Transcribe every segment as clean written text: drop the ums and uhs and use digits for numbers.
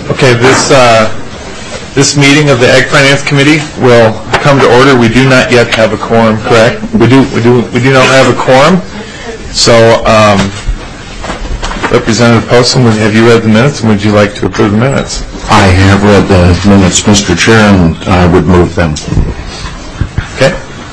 Okay, this meeting of the Ag Finance Committee will come to order. We do not yet have a quorum, correct? We do not have a quorum. So, Representative Poston, have you read the minutes, and would you like to approve the minutes? I have read the minutes, Mr. Chair, and I would move them. Okay.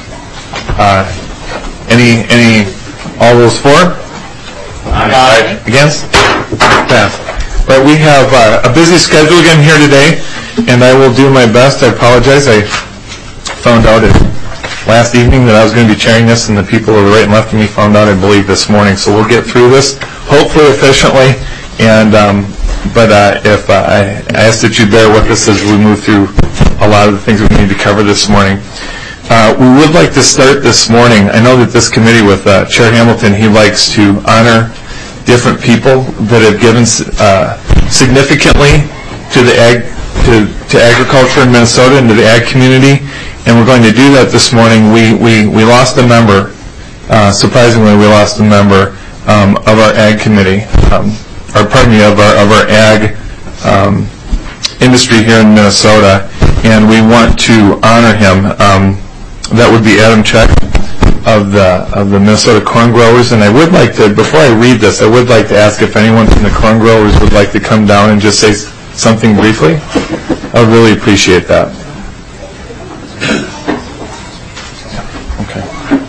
All those for? Aye. Against? Pass. Right, we have a busy schedule again here today, and I will do my best. I apologize. I found out last evening that I was going to be chairing this, and the people to the right and left of me found out, I believe, this morning. So we'll get through this, hopefully efficiently, and but if I ask that you bear with us as we move through a lot of the things we need to cover this morning. We would like to start this morning. I know that this committee with Chair Hamilton, he likes to honor different people that have given significantly to the to agriculture in Minnesota and to the ag community, and we're going to do that this morning. We lost a member. Surprisingly, we lost a member of our ag committee, of our ag industry here in Minnesota, and we want to honor him. That would be Adam Check of the Minnesota Corn Growers. And I would like to, before I read this, I would like to ask if anyone from the Corn Growers would like to come down and just say something briefly. I would really appreciate that. Okay.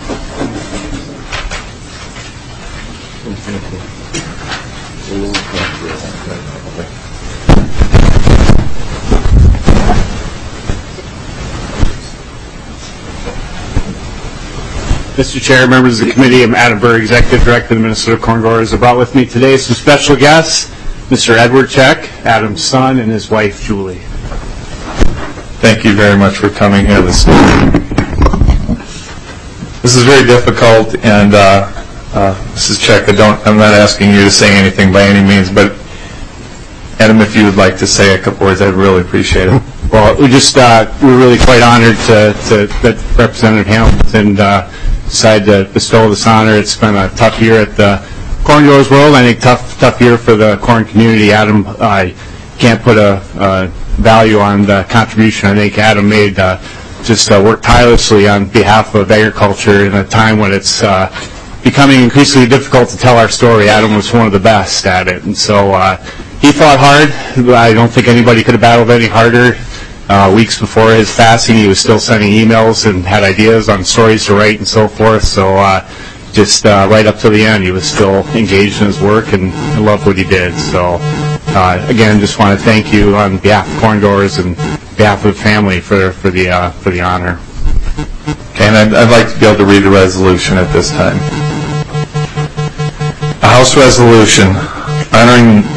Mr. Chair, members of the committee, I'm Adam Berg, Executive Director of the Minnesota Corn Growers. I brought with me today some special guests, Mr. Edward Check, Adam's son, and his wife, Julie. Thank you very much for coming here this morning. This is very difficult, and Mrs. Check, I'm not asking you to say anything by any means, but Adam, if you would like to say a couple words, I'd really appreciate it. Well, we're really quite honored that Representative Hamilton decided to bestow this honor. It's been a tough year at the Corn Growers World. I think tough year for the corn community. Adam, I can't put a value on the contribution I think Adam made. Worked tirelessly on behalf of agriculture in a time when it's becoming increasingly difficult to tell our story. Adam was one of the best at it, and so he fought hard. I don't think anybody could have battled any harder. Weeks before his passing, he was still sending emails and had ideas on stories to write and so forth. So right up to the end, he was still engaged in his work, and I loved what he did. So again, just want to thank you on behalf of Corn Growers and behalf of the family for the honor. Okay, and I'd like to be able to read the resolution at this time. A House resolution honoring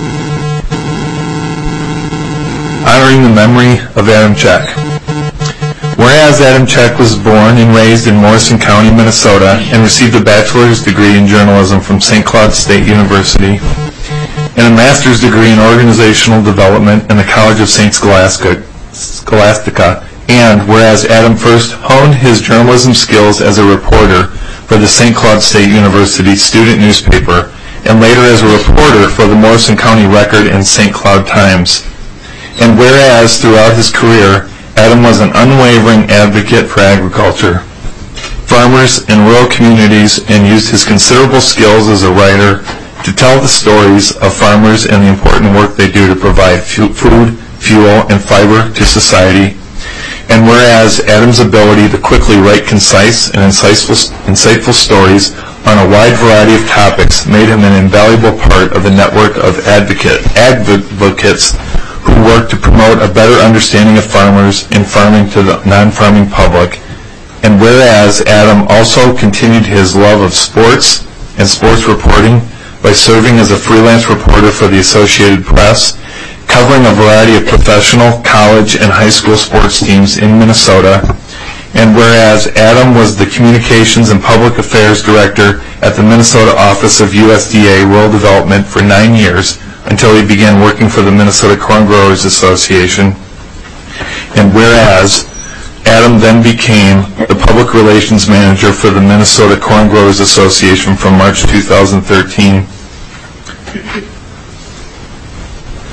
the memory of Adam Check. Whereas Adam Check was born and raised in Morrison County, Minnesota, and received a bachelor's degree in journalism from St. Cloud State University and a master's degree in organizational development in the College of St. Scholastica, and whereas Adam first honed his journalism skills as a reporter for the St. Cloud State University student newspaper, and later as a reporter for the Morrison County Record and St. Cloud Times. And whereas throughout his career, Adam was an unwavering advocate for agriculture, farmers, and rural communities, and used his considerable skills as a writer to tell the stories of farmers and the important work they do to provide food, fuel, and fiber to society. And whereas Adam's ability to quickly write concise and insightful stories on a wide variety of topics made him an invaluable part of the network of advocates who work to promote a better understanding of farmers and farming to the non-farming public. And whereas Adam also continued his love of sports and sports reporting by serving as a freelance reporter for the Associated Press, covering a variety of professional, college, and high school sports teams in Minnesota. And whereas Adam was the Communications and Public Affairs Director at the Minnesota Office of USDA Rural Development for 9 years, until he began working for the Minnesota Corn Growers Association. And whereas Adam then became the Public Relations Manager for the Minnesota Corn Growers Association from March 2013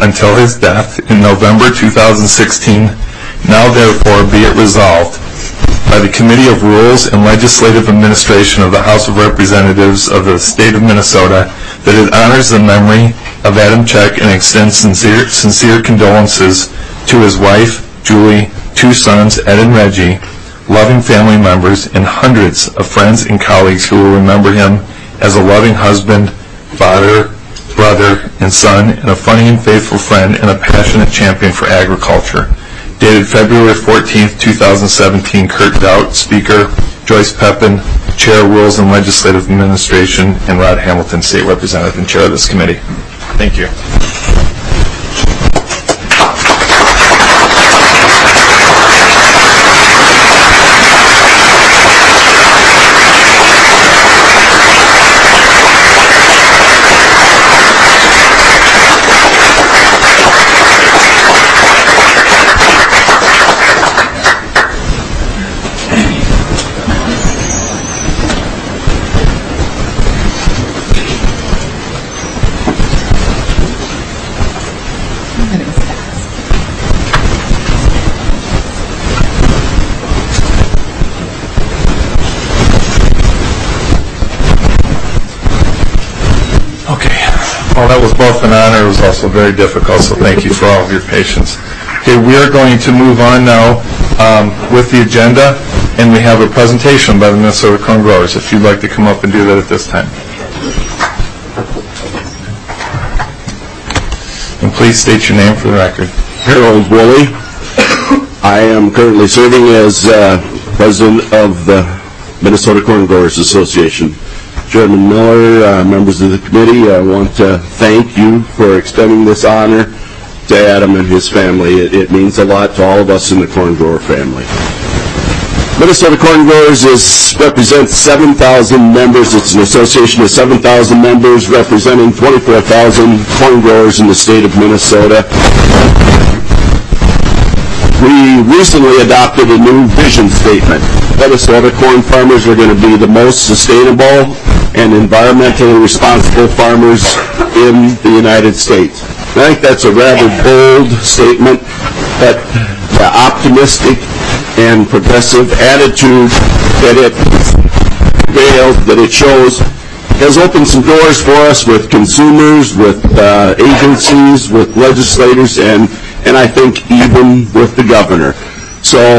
until his death in November 2016. Now therefore be it resolved by the Committee of Rules and Legislative Administration of the House of Representatives of the State of Minnesota that it honors the memory of Adam Czech and extends sincere condolences to his wife, Julie, 2 sons, Ed and Reggie, loving family members, and hundreds of friends and colleagues who will remember him as a loving husband, father, brother, and son, and a funny and faithful friend, and a passionate champion for agriculture. Dated February 14th, 2017, Kurt Doubt, Speaker, Joyce Pepin, Chair, Rules and Legislative Administration, and Rod Hamilton, State Representative and Chair of this committee. Thank you. Well, that was both an honor. It was also very difficult, so thank you for all of your patience. Okay, we are going to move on now with the agenda, and we have a presentation by the Minnesota Corn Growers. If you'd like to come up and do that at this time. And please state your name for the record. Harold Woolley. I am currently serving as president of the Minnesota Corn Growers Association. Chairman Miller, members of the committee, I want to thank you for extending this honor to Adam and his family. It means a lot to all of us in the corn grower family. Minnesota Corn Growers represents 7,000 members. It's an association of 7,000 members representing 24,000 corn growers in the state of Minnesota. We recently adopted a new vision statement. Minnesota corn farmers are going to be the most sustainable and environmentally responsible farmers in the United States. I think that's a rather bold statement, but the optimistic and progressive attitude that it veils, that it shows, has opened some doors for us with consumers, with agencies, with legislators, and I think even with the governor. So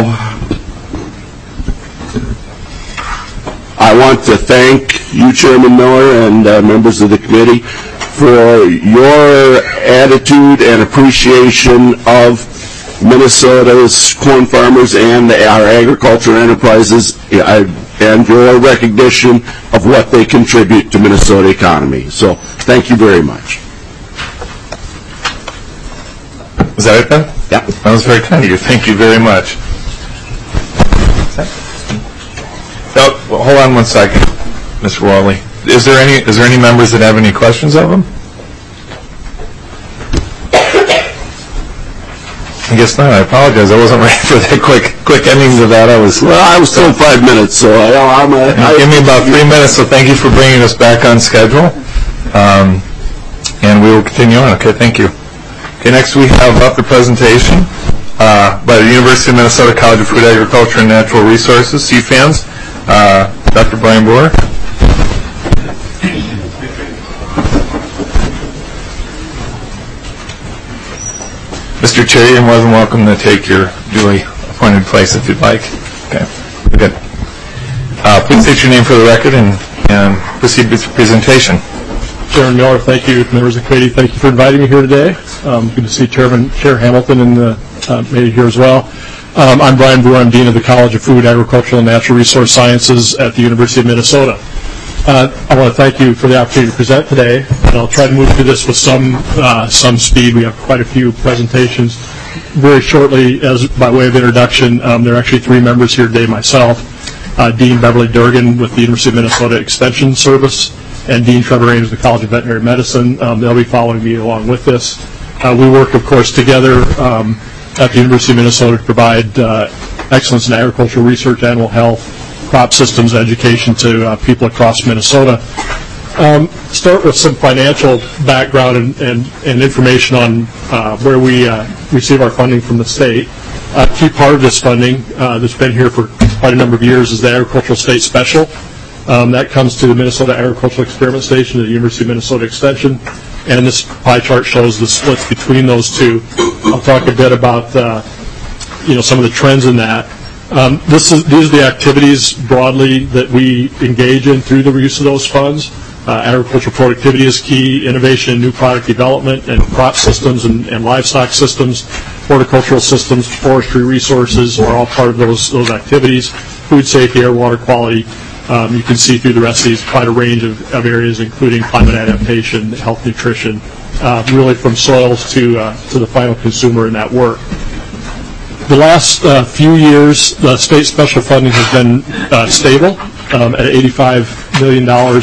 I want to thank you, Chairman Miller, and members of the committee for your attitude and appreciation of Minnesota's corn farmers and our agriculture enterprises, and your recognition of what they contribute to Minnesota economy. So thank you very much. Was that it then? Yeah. That was very kind of you. Thank you very much. Oh, well, hold on one second, Mr. Woolley. Is there any members that have any questions of him? I guess not. I apologize. I wasn't ready for that quick ending to that. I was told 5 minutes, so give me about 3 minutes. So thank you for bringing us back on schedule, and we will continue on. Okay, thank you. Okay, next we have up the presentation by the University of Minnesota College of Food, Agriculture, and Natural Resources, CFANS, Dr. Brian Brewer. Mr. Chair, you're more than welcome to take your duly appointed place if you'd like. Okay, good. Please state your name for the record and proceed with the presentation. Chairman Miller, thank you. Members of the committee, thank you for inviting me here today. Good to see Chair Hamilton in the committee here as well. I'm Brian Brewer. I'm Dean of the College of Food, Agricultural, and Natural Resource Sciences at the University of Minnesota. I want to thank you for the opportunity to present today, and I'll try to move through this with some speed. We have quite a few presentations. Very shortly, as by way of introduction, there are actually 3 members here today, myself, Dean Beverly Durgan with the University of Minnesota Extension Service, and Dean Trevor Ames with the College of Veterinary Medicine. They'll be following me along with this. We work, of course, together at the University of Minnesota to provide excellence in agricultural research, animal health, crop systems education to people across Minnesota. Start with some financial background and information on where we receive our funding from the state. A key part of this funding that's been here for quite a number of years is the Agricultural State Special. That comes to the Minnesota Agricultural Experiment Station at the University of Minnesota Extension, and this pie chart shows the splits between those two. I'll talk a bit about some of the trends in that. These are the activities broadly that we engage in through the use of those funds. Agricultural productivity is key, innovation and new product development, and crop systems and livestock systems, horticultural systems, forestry resources are all part of those activities. Food safety, air, water quality. You can see through the rest of these quite a range of areas, including climate adaptation, health, nutrition, really from soils to the final consumer in that work. The last few years, the state special funding has been stable at $85 million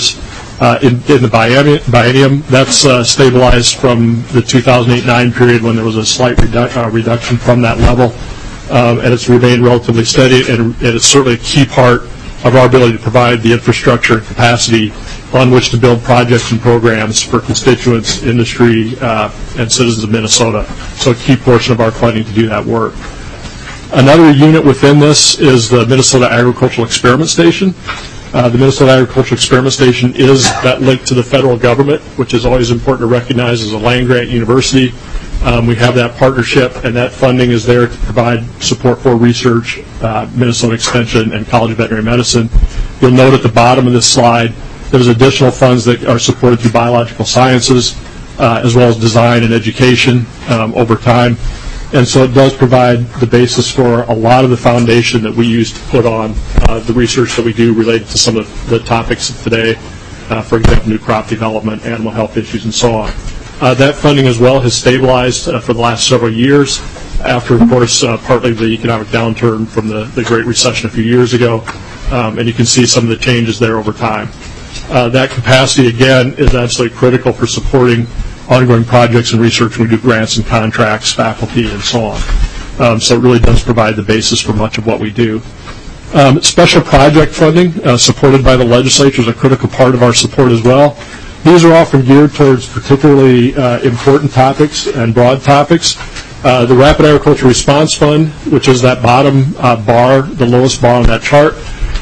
in the biennium. That's stabilized from the 2008-9 period when there was a slight reduction from that level, and it's remained relatively steady, and it's certainly a key part of our ability to provide the infrastructure and capacity on which to build projects and programs for constituents, industry, and citizens of Minnesota. So a key portion of our funding to do that work. Another unit within this is the Minnesota Agricultural Experiment Station. The Minnesota Agricultural Experiment Station is that link to the federal government, which is always important to recognize as a land-grant university. We have that partnership, and that funding is there to provide support for research, Minnesota Extension, and College of Veterinary Medicine. You'll note at the bottom of this slide there's additional funds that are supported through biological sciences, as well as design and education over time. And so it does provide the basis for a lot of the foundation that we use to put on the research that we do related to some of the topics of today, for example, new crop development, animal health issues, and so on. That funding as well has stabilized for the last several years after, of course, partly the economic downturn from the Great Recession a few years ago, and you can see some of the changes there over time. That capacity, again, is absolutely critical for supporting ongoing projects and research. We do grants and contracts, faculty, and so on. So it really does provide the basis for much of what we do. Special project funding supported by the legislature is a critical part of our support as well. These are often geared towards particularly important topics and broad topics. The Rapid Agriculture Response Fund, which is that bottom bar, the lowest bar on that chart,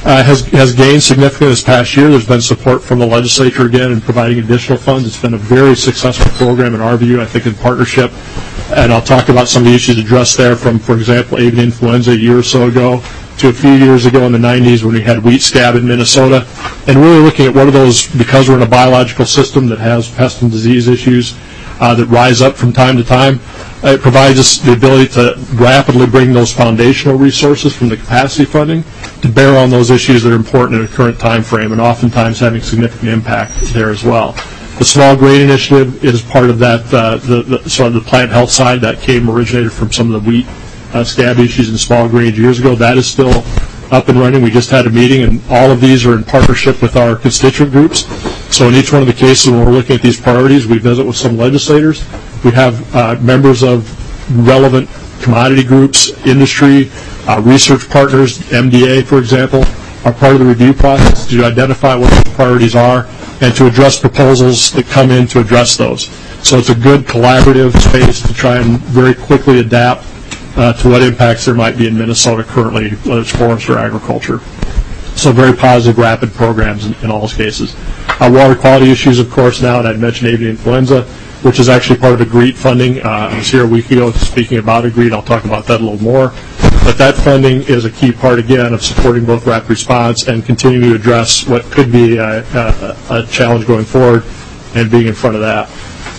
has gained significantly this past year. There's been support from the legislature again in providing additional funds. It's been a very successful program in our view, I think, in partnership. And I'll talk about some of the issues addressed there from, for example, avian influenza a year or so ago to a few years ago in the 90s when we had wheat scab in Minnesota. And really looking at what are those, because we're in a biological system that has pest and disease issues that rise up from time to time, it provides us the ability to rapidly bring those foundational resources from the capacity funding to bear on those issues that are important in a current time frame and oftentimes having significant impact there as well. The Small Grain Initiative is part of that, sort of the plant health side that originated from some of the wheat scab issues in small grains years ago. That is still up and running. We just had a meeting, and all of these are in partnership with our constituent groups. So in each one of the cases when we're looking at these priorities, we visit with some legislators. We have members of relevant commodity groups, industry, research partners, MDA, for example, are part of the review process to identify what those priorities are and to address proposals that come in to address those. So it's a good collaborative space to try and very quickly adapt to what impacts there might be in Minnesota currently, whether it's forest or agriculture. So very positive, rapid programs in all those cases. Water quality issues, of course, now, and I'd mentioned avian influenza, which is actually part of AGREET funding. I was here a week ago speaking about AGREET. I'll talk about that a little more. But that funding is a key part, again, of supporting both rapid response and continuing to address what could be a challenge going forward and being in front of that.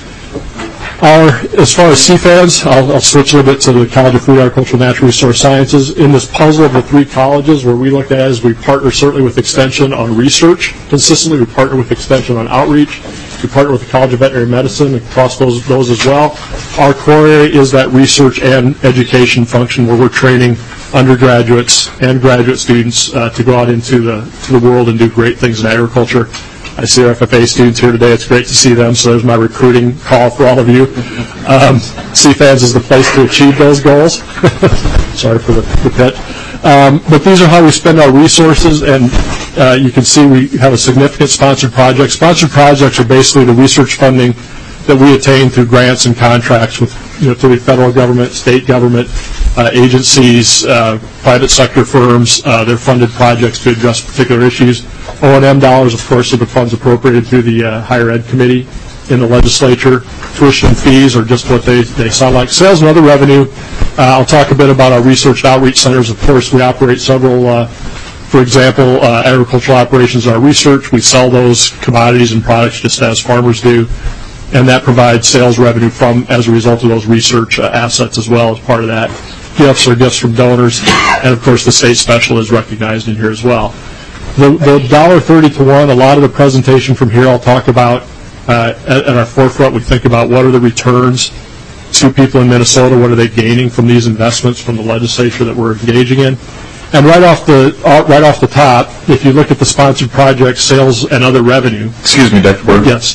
As far as CFANS, I'll switch a little bit to the College of Food, Agricultural, and Natural Resource Sciences. In this puzzle of the three colleges, where we look at it is we partner certainly with Extension on research consistently. We partner with Extension on outreach. We partner with the College of Veterinary Medicine across those as well. Our core area is that research and education function where we're training undergraduates and graduate students to go out into the world and do great things in agriculture. I see our FFA students here today. It's great to see them, so there's my recruiting call for all of you. CFANS is the place to achieve those goals. Sorry for the pitch. But these are how we spend our resources, and you can see we have a significant sponsored project. Sponsored projects are basically the research funding that we attain through grants and contracts with to the federal government, state government, agencies, private sector firms. They're funded projects to address particular issues. O&M dollars, of course, are the funds appropriated through the Higher Ed Committee in the legislature. Tuition fees are just what they sound like. Sales and other revenue, I'll talk a bit about our research and outreach centers. Of course, we operate several, for example, agricultural operations are research. We sell those commodities and products just as farmers do, and that provides sales revenue as a result of those research assets as well as part of that. Gifts are gifts from donors, and of course the state special is recognized in here as well. The $1.30 to 1, a lot of the presentation from here I'll talk about at our forefront. We think about what are the returns to people in Minnesota, what are they gaining from these investments from the legislature that we're engaging in. And right off the top, if you look at the sponsored projects, sales and other revenue. Excuse me, Dr. Borg. Yes.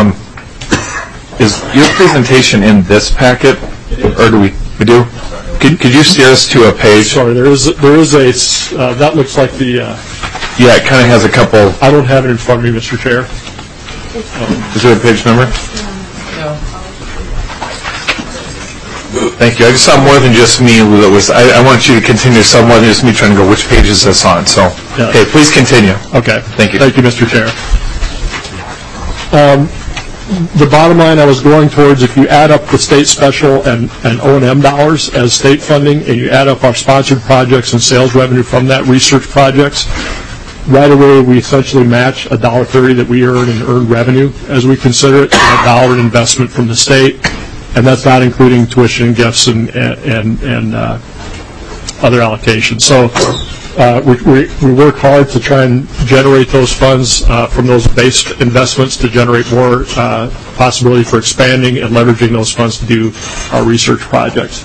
Is your presentation in this packet, or do we do? Could you steer us to a page? Sorry, there is a that looks like the. Yeah, it kind of has a couple. I don't have it in front of me, Mr. Chair. Is there a page number? No. Thank you. I just saw more than just me. I want you to continue. Saw more than just me trying to go, which page is this on? So, yeah. Okay, please continue. Okay. Thank you. Thank you, Mr. Chair. The bottom line I was going towards, if you add up the state special and O&M dollars as state funding, and you add up our sponsored projects and sales revenue from that research projects, right away we essentially match $1.30 that we earn in earned revenue as we consider it, a dollar in investment from the state, and that's not including tuition and gifts and other allocations. So we work hard to try and generate those funds from those base investments to generate more possibility for expanding and leveraging those funds to do our research projects.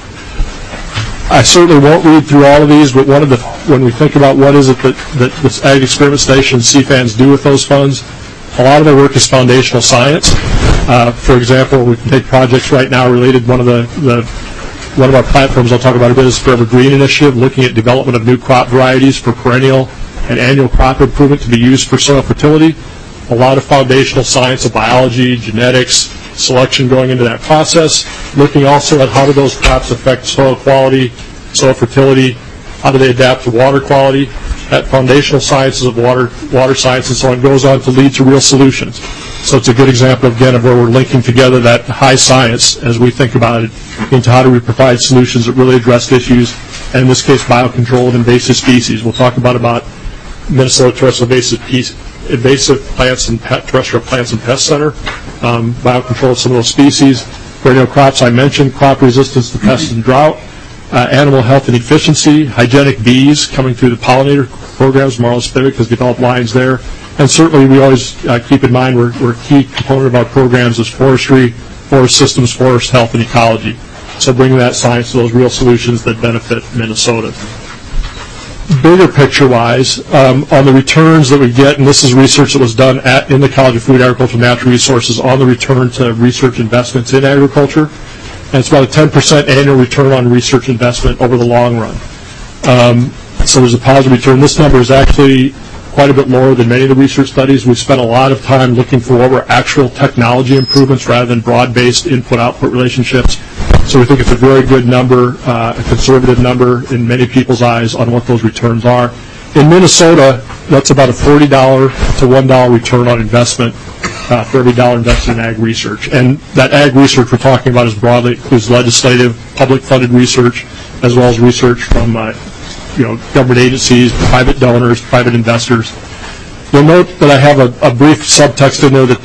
I certainly won't read through all of these, but when we think about what is it that the Ag Experiment Station, CFANs do with those funds, a lot of their work is foundational science. For example, we can take projects right now related. One of our platforms I'll talk about a bit is Forever Green Initiative, looking at development of new crop varieties for perennial and annual crop improvement to be used for soil fertility. A lot of foundational science of biology, genetics, selection going into that process. Looking also at how do those crops affect soil quality, soil fertility, how do they adapt to water quality. That foundational sciences of water science and so on goes on to lead to real solutions. So it's a good example, again, of where we're linking together that high science, as we think about it, into how do we provide solutions that really address issues, and in this case, biocontrol of invasive species. We'll talk about Minnesota Terrestrial Invasive Plants and Terrestrial Plants and Pest Center, biocontrol of some of those species. Perennial crops I mentioned, crop resistance to pests and drought, animal health and efficiency, hygienic bees coming through the pollinator programs. Marla Spivak has developed lines there. And certainly we always keep in mind we're a key component of our programs is forestry, forest systems, forest health, and ecology. So bringing that science to those real solutions that benefit Minnesota. Bigger picture-wise, on the returns that we get, and this is research that was done in the College of Food, Agriculture, and Natural Resources on the return to research investments in agriculture. And it's about a 10% annual return on research investment over the long run. So there's a positive return. This number is actually quite a bit lower than many of the research studies. We've spent a lot of time looking for what were actual technology improvements rather than broad-based input-output relationships. So we think it's a very good number, a conservative number in many people's eyes on what those returns are. In Minnesota, that's about a $40 to $1 return on investment for every dollar invested in ag research. And that ag research we're talking about is broadly includes legislative, public-funded research, as well as research from government agencies, private donors, private investors. You'll note that I have a brief subtext in there that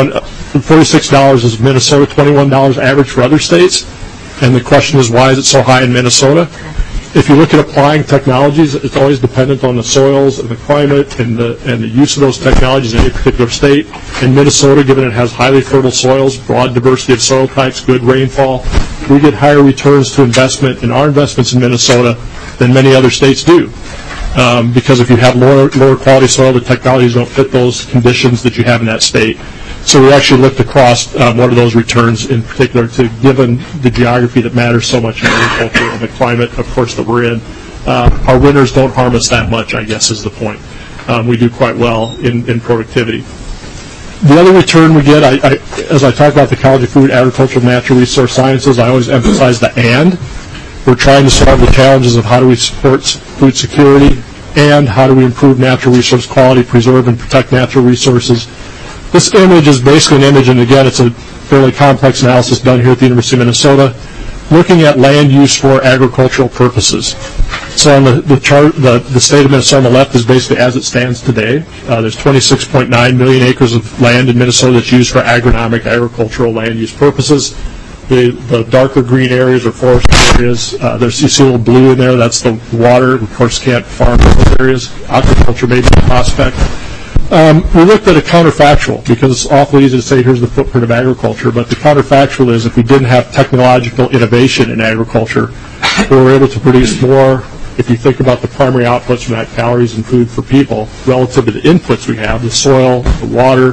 $46 is Minnesota, $21 average for other states. And the question is, why is it so high in Minnesota? If you look at applying technologies, it's always dependent on the soils and the climate and the use of those technologies in any particular state. In Minnesota, given it has highly fertile soils, broad diversity of soil types, good rainfall, we get higher returns to investment in our investments in Minnesota than many other states do. Because if you have lower quality soil, the technologies don't fit those conditions that you have in that state. So we actually looked across what are those returns in particular given the geography that matters so much in agriculture and the climate, of course, that we're in. Our winters don't harm us that much, I guess, is the point. we do quite well in productivity. The other return we get, as I talk about the College of Food, Agricultural, and Natural Resource Sciences, I always emphasize the and. We're trying to solve the challenges of how do we support food security and how do we improve natural resource quality, preserve and protect natural resources. This image is basically an image, and again, it's a fairly complex analysis done here at the University of Minnesota, looking at land use for agricultural purposes. So on the chart, the state of Minnesota on the left is basically as it stands today. There's 26.9 million acres of land in Minnesota that's used for agronomic, agricultural land use purposes. The darker green areas are forest areas. You see a little blue in there. That's the water. Of course, can't farm in those areas. Aquaculture may be a prospect. We looked at a counterfactual because it's awful easy to say here's the footprint of agriculture, but the counterfactual is if we didn't have technological innovation in agriculture, we were able to produce more. If you think about the primary outputs from that, calories and food for people, relative to the inputs we have, the soil, the water,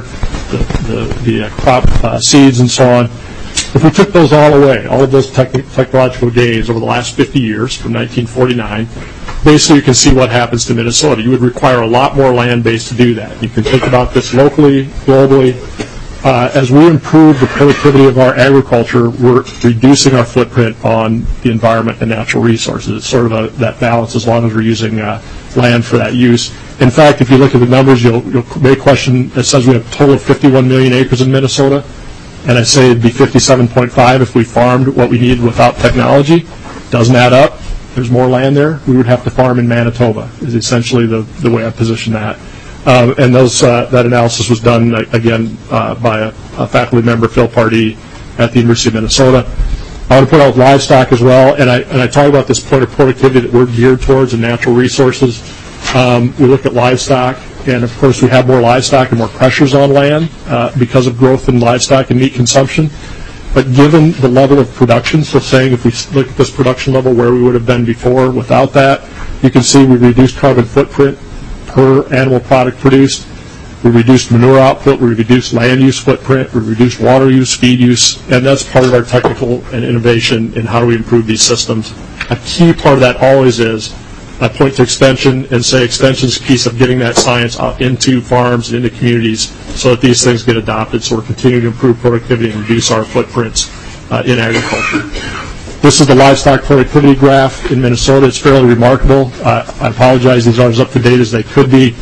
the crop seeds and so on, if we took those all away, all of those technological gains over the last 50 years from 1949, basically you can see what happens to Minnesota. You would require a lot more land base to do that. You can think about this locally, globally. As we improve the productivity of our agriculture, we're reducing our footprint on the environment and natural resources. It's sort of that balance as long as we're using land for that use. In fact, if you look at the numbers, you'll may question, it says we have a total of 51 million acres in Minnesota, and I say it'd be 57.5 if we farmed what we needed without technology. Doesn't add up. There's more land there. We would have to farm in Manitoba is essentially the way I position that. And that analysis was done, again, by a faculty member, Phil Pardee, at the University of Minnesota. I want to point out livestock as well, and I talk about this point of productivity that we're geared towards in natural resources. We look at livestock, and of course we have more livestock and more pressures on land because of growth in livestock and meat consumption. But given the level of production, so saying if we look at this production level where we would have been before without that, you can see we reduced carbon footprint per animal product produced. We reduced manure output, we reduced land use footprint, we reduced water use, feed use, and that's part of our technical and innovation in how do we improve these systems. A key part of that always is I point to extension and say extension is a piece of getting that science out into farms and into communities so that these things get adopted, so we're continuing to improve productivity and reduce our footprints in agriculture. This is the livestock productivity graph in Minnesota. It's fairly remarkable. I apologize, these aren't as up to date as they could be.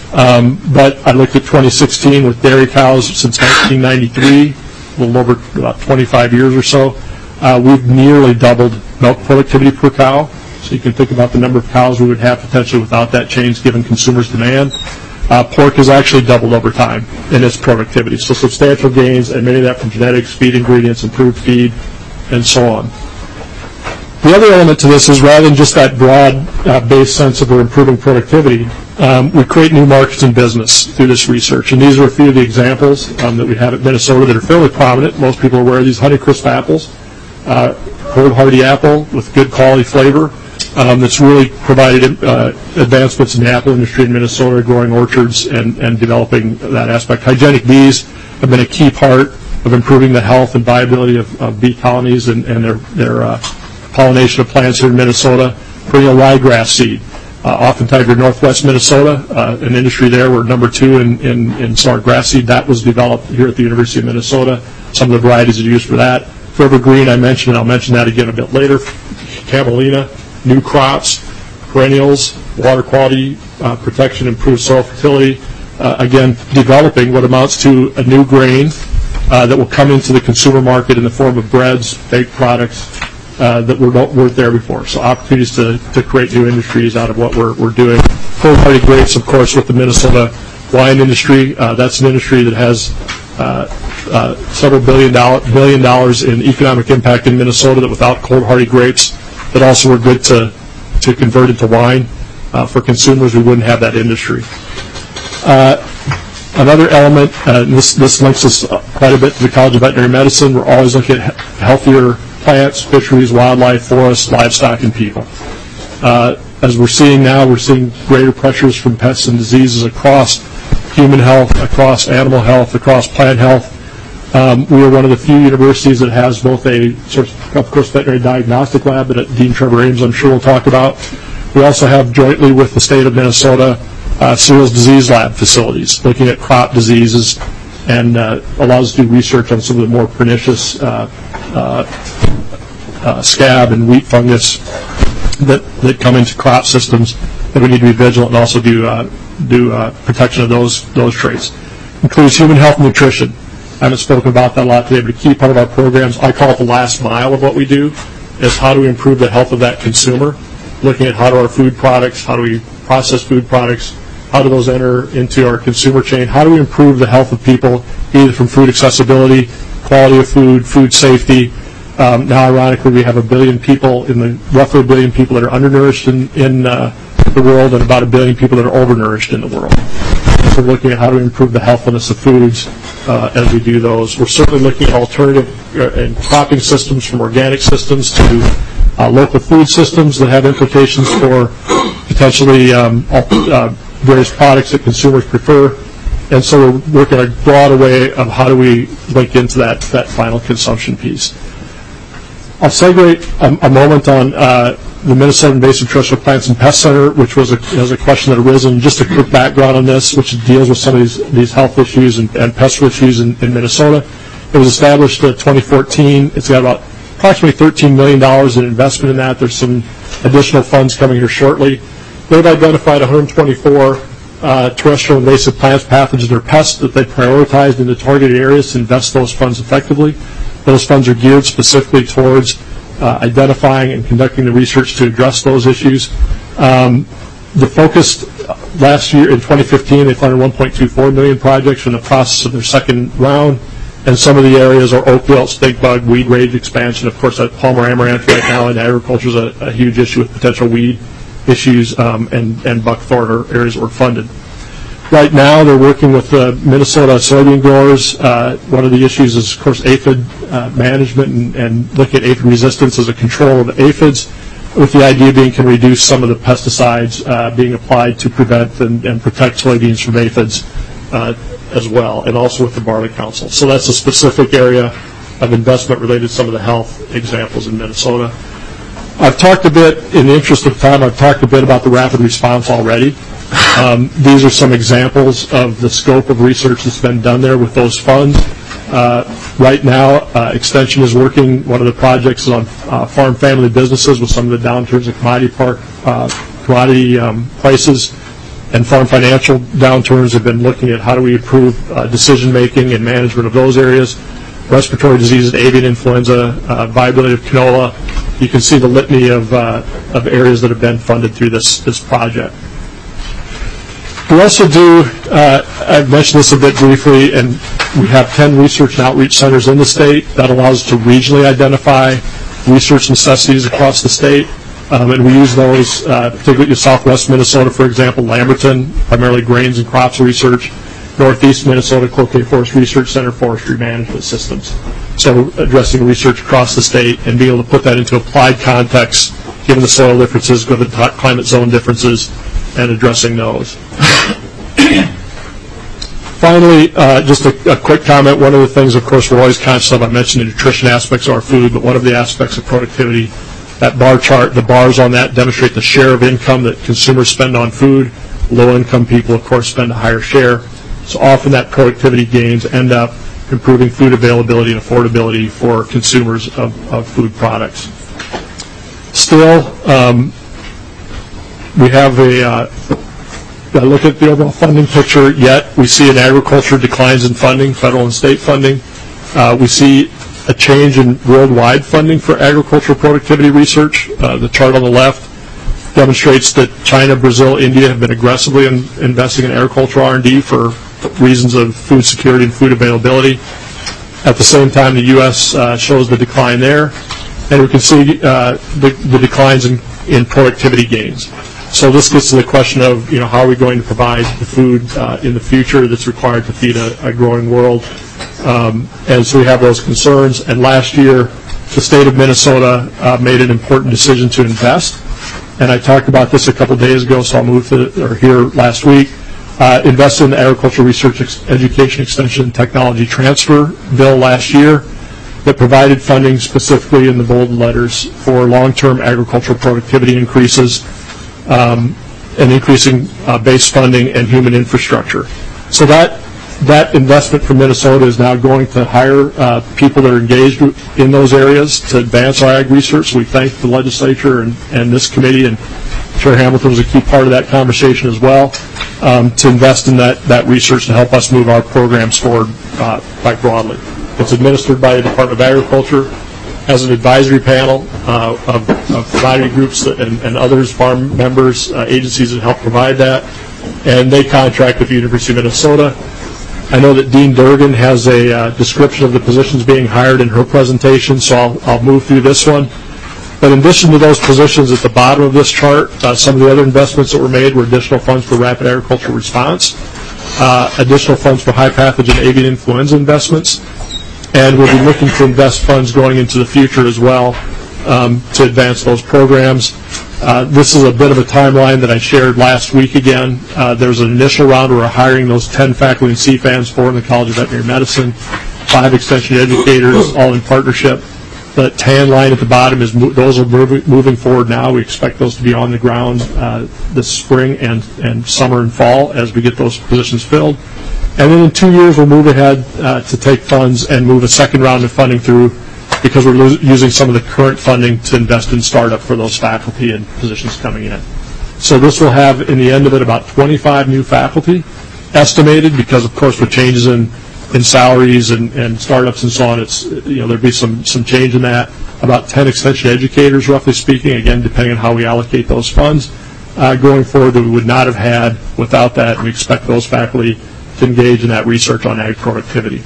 But I looked at 2016 with dairy cows since 1993, a little over about 25 years or so. We've nearly doubled milk productivity per cow. So you can think about the number of cows we would have potentially without that change given consumers' demand. Pork has actually doubled over time in its productivity. So substantial gains, and many of that from genetics, feed ingredients, improved feed, and so on. The other element to this is rather than just that broad-based sense of we're improving productivity, we create new markets in business through this research. And these are a few of the examples that we have at Minnesota that are fairly prominent. Most people are aware of these Honeycrisp apples, cold hardy apple with good quality flavor. That's really provided advancements in the apple industry in Minnesota, growing orchards and developing that aspect. Hygienic bees have been a key part of improving the health and viability of bee colonies and their pollination of plants here in Minnesota. Perennial ryegrass seed. Oftentimes in northwest Minnesota, an industry there, we're number 2 in smart grass seed. That was developed here at the University of Minnesota. Some of the varieties are used for that. Forever Green, I mentioned, and I'll mention that again a bit later. Camelina, new crops, perennials, water quality protection, improved soil fertility. Again, developing what amounts to a new grain that will come into the consumer market in the form of breads, baked products that weren't there before. So opportunities to create new industries out of what we're doing. Cold hardy grapes, of course, with the Minnesota wine industry. That's an industry that has several $billion in economic impact in Minnesota that without cold hardy grapes that also were good to convert into wine. For consumers, we wouldn't have that industry. Another element, this links us quite a bit to the College of Veterinary Medicine. We're always looking at healthier plants, fisheries, wildlife, forests, livestock, and people. As we're seeing now, we're seeing greater pressures from pests and diseases across human health, across animal health, across plant health. We are one of the few universities that has both a sort of course, veterinary diagnostic lab that Dean Trevor Ames, I'm sure, will talk about. We also have, jointly with the state of Minnesota, cereals disease lab facilities, looking at crop diseases, and allows us to do research on some of the more pernicious scab and wheat fungus that come into crop systems that we need to be vigilant and also do protection of those traits. Includes human health and nutrition. I haven't spoken about that a lot today, but a key part of our programs, I call it the last mile of what we do, is how do we improve the health of that consumer, looking at how do our food products, how do we process food products, how do those enter into our consumer chain, how do we improve the health of people, either from food accessibility, quality of food, food safety. Now, ironically, we have roughly a billion people that are undernourished in the world and about a billion people that are overnourished in the world. So we're looking at how to improve the healthfulness of foods as we do those. We're certainly looking at alternative and cropping systems, from organic systems to local food systems that have implications for potentially various products that consumers prefer. And so we're working a broad array of how do we link into that final consumption piece. I'll segue a moment on the Minnesota Invasive Terrestrial Plants and Pest Center, which was a question that arisen. Just a quick background on this, which deals with some of these health issues and pest issues in Minnesota. It was established in 2014. It's got about approximately $13 million in investment in that. There's some additional funds coming here shortly. They've identified 124 terrestrial invasive plants, pathogens, or pests that they prioritized into targeted areas to invest those funds effectively. Those funds are geared specifically towards identifying and conducting the research to address those issues. The focus last year, in 2015, they funded 1.24 million projects in the process of their second round. And some of the areas are oak wilt, stink bug, weed rage expansion. Of course, Palmer amaranth right now in agriculture is a huge issue with potential weed issues, and buckthorn are areas that were funded. Right now, they're working with Minnesota soybean growers. One of the issues is, of course, aphid management and looking at aphid resistance as a control of aphids, with the idea being can reduce some of the pesticides being applied to prevent and protect soybeans from aphids as well, and also with the Barley Council. So that's a specific area of investment related to some of the health examples in Minnesota. I've talked a bit, in the interest of time, I've talked a bit about the rapid response already. These are some examples of the scope of research that's been done there with those funds. Right now, Extension is working, one of the projects is on farm family businesses with some of the downturns in commodity prices, and farm financial downturns have been looking at how do we improve decision-making and management of those areas. Respiratory diseases, avian influenza, viability of canola. You can see the litany of areas that have been funded through this project. We also do, I've mentioned this a bit briefly, and we have 10 research and outreach centers in the state. That allows us to regionally identify research necessities across the state. And we use those, particularly in southwest Minnesota, for example, Lamberton, primarily grains and crops research. Northeast Minnesota, Cloquet Forest Research Center, forestry management systems. So addressing research across the state and being able to put that into applied context, given the soil differences, given the climate zone differences, and addressing those. Finally, just a quick comment. One of the things, of course, we're always conscious of, I mentioned the nutrition aspects of our food, but one of the aspects of productivity, that bar chart, the bars on that demonstrate the share of income that consumers spend on food. Low-income people, of course, spend a higher share. So often that productivity gains end up improving food availability and affordability for consumers of food products. Still, we have look at the overall funding picture, yet we see in agriculture declines in funding, federal and state funding. We see a change in worldwide funding for agricultural productivity research. The chart on the left demonstrates that China, Brazil, India have been aggressively investing in agricultural R&D for reasons of food security and food availability. At the same time, the U.S. shows the decline there, and we can see the declines in productivity gains. So this gets to the question of, how are we going to provide the food in the future that's required to feed a growing world? And so we have those concerns. And last year, the state of Minnesota made an important decision to invest. And I talked about this a couple days ago, so I'll move to here last week. Invested in the Agricultural Research Education Extension and Technology Transfer bill last year that provided funding specifically in the bold letters for long-term agricultural productivity increases. and increasing base funding and human infrastructure. So that investment from Minnesota is now going to hire people that are engaged in those areas to advance our ag research. So we thank the legislature and this committee, and Chair Hamilton was a key part of that conversation as well, to invest in that research to help us move our programs forward quite broadly. It's administered by the Department of Agriculture, has an advisory panel of commodity groups and others, farm members, agencies that help provide that, and they contract with the University of Minnesota. I know that Dean Durgan has a description of the positions being hired in her presentation, so I'll move through this one. But in addition to those positions at the bottom of this chart, some of the other investments that were made were additional funds for rapid agricultural response, additional funds for high pathogen avian influenza investments, and we'll be looking to invest funds going into the future as well to advance those programs. This is a bit of a timeline that I shared last week again. There's an initial round where we're hiring those 10 faculty and CFANs for in the College of Veterinary Medicine, 5 extension educators, all in partnership. The tan line at the bottom is those are moving forward now. We expect those to be on the ground this spring and summer and fall as we get those positions filled. And then in 2 years, we'll move ahead to take funds and move a second round of funding through, because we're using some of the current funding to invest in startup for those faculty and positions coming in. So this will have, in the end of it, about 25 new faculty estimated, because of course with changes in salaries and startups and so on, it's, there'll be some change in that. About 10 extension educators, roughly speaking, again, depending on how we allocate those funds going forward, that we would not have had without that, and we expect those faculty to engage in that research on ag productivity.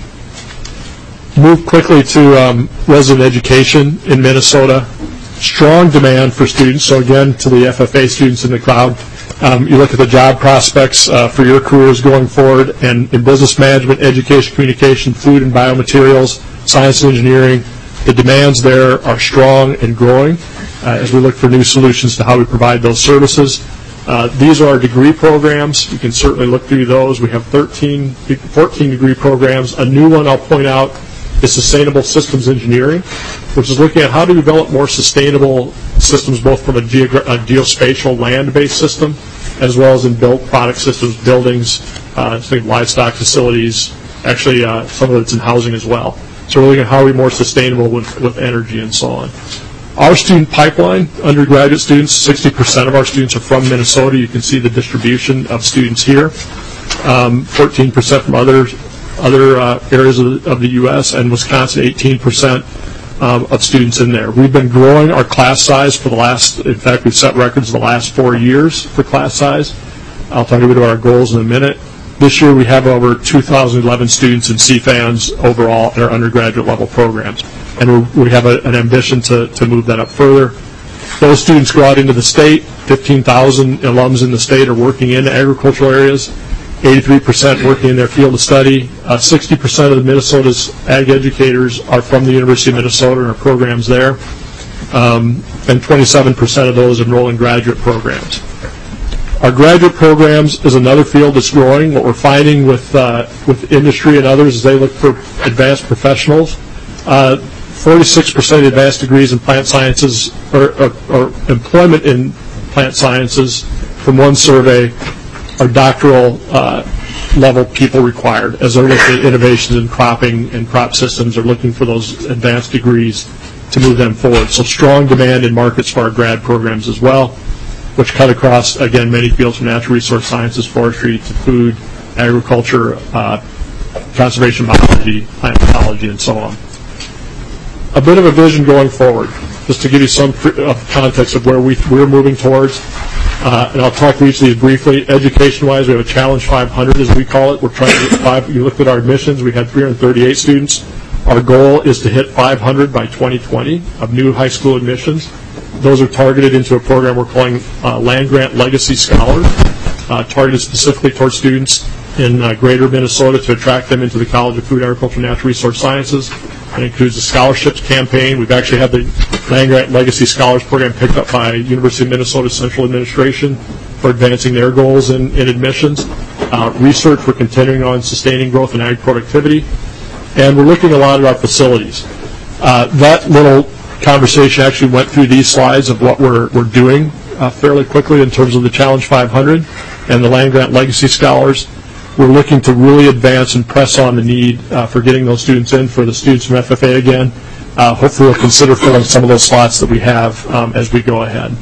Move quickly to resident education in Minnesota. Strong demand for students. So again, to the FFA students in the crowd, you look at the job prospects for your careers going forward, and in business management, education, communication, food and biomaterials, science and engineering, the demands there are strong and growing as we look for new solutions to how we provide those services. These are our degree programs. You can certainly look through those. We have 14 degree programs. A new one I'll point out is Sustainable Systems Engineering, which is looking at how to develop more sustainable systems, both from a geospatial land-based system as well as in built product systems, buildings, think livestock facilities, actually some of it's in housing as well. So we're looking at how we're more sustainable with energy and so on. Our student pipeline, undergraduate students, 60% of our students are from Minnesota. You can see the distribution of students here. 14% from other areas of the U.S., and Wisconsin, 18% of students in there. We've been growing our class size for the last, in fact, we've set records the last 4 years for class size. I'll talk a bit about our goals in a minute. This year we have over 2,011 students in CFANs overall in our undergraduate level programs, and we have an ambition to move that up further. Those students go out into the state. 15,000 alums in the state are working in agricultural areas. 83% working in their field of study. 60% of Minnesota's ag educators are from the University of Minnesota and our programs there. And 27% of those enroll in graduate programs. Our graduate programs is another field that's growing. What we're finding with industry and others is they look for advanced professionals. 46% of advanced degrees in plant sciences or employment in plant sciences from one survey are doctoral level people required, as they're looking at innovations in cropping and crop systems, are looking for those advanced degrees to move them forward. So strong demand in markets for our grad programs as well, which cut across, again, many fields from natural resource sciences, forestry, to food, agriculture, conservation biology, plant ecology, and so on. A bit of a vision going forward, just to give you some context of where we're moving towards. And I'll talk through each of these briefly. Education-wise, we have a Challenge 500, as we call it. We're trying to get you looked at our admissions. We had 338 students. Our goal is to hit 500 by 2020 of new high school admissions. Those are targeted into a program we're calling Land-Grant Legacy Scholars, targeted specifically towards students in greater Minnesota to attract them into the College of Food, Agriculture, and Natural Resource Sciences. It includes the scholarships campaign. We've actually had the Land-Grant Legacy Scholars Program picked up by University of Minnesota Central Administration for advancing their goals in admissions. Research, we're continuing on sustaining growth and ag productivity. And we're looking a lot at our facilities. That little conversation actually went through these slides of what we're doing fairly quickly in terms of the Challenge 500 and the land-grant legacy scholars. We're looking to really advance and press on the need for getting those students in, for the students from FFA again. Hopefully we'll consider filling some of those slots that we have as we go ahead.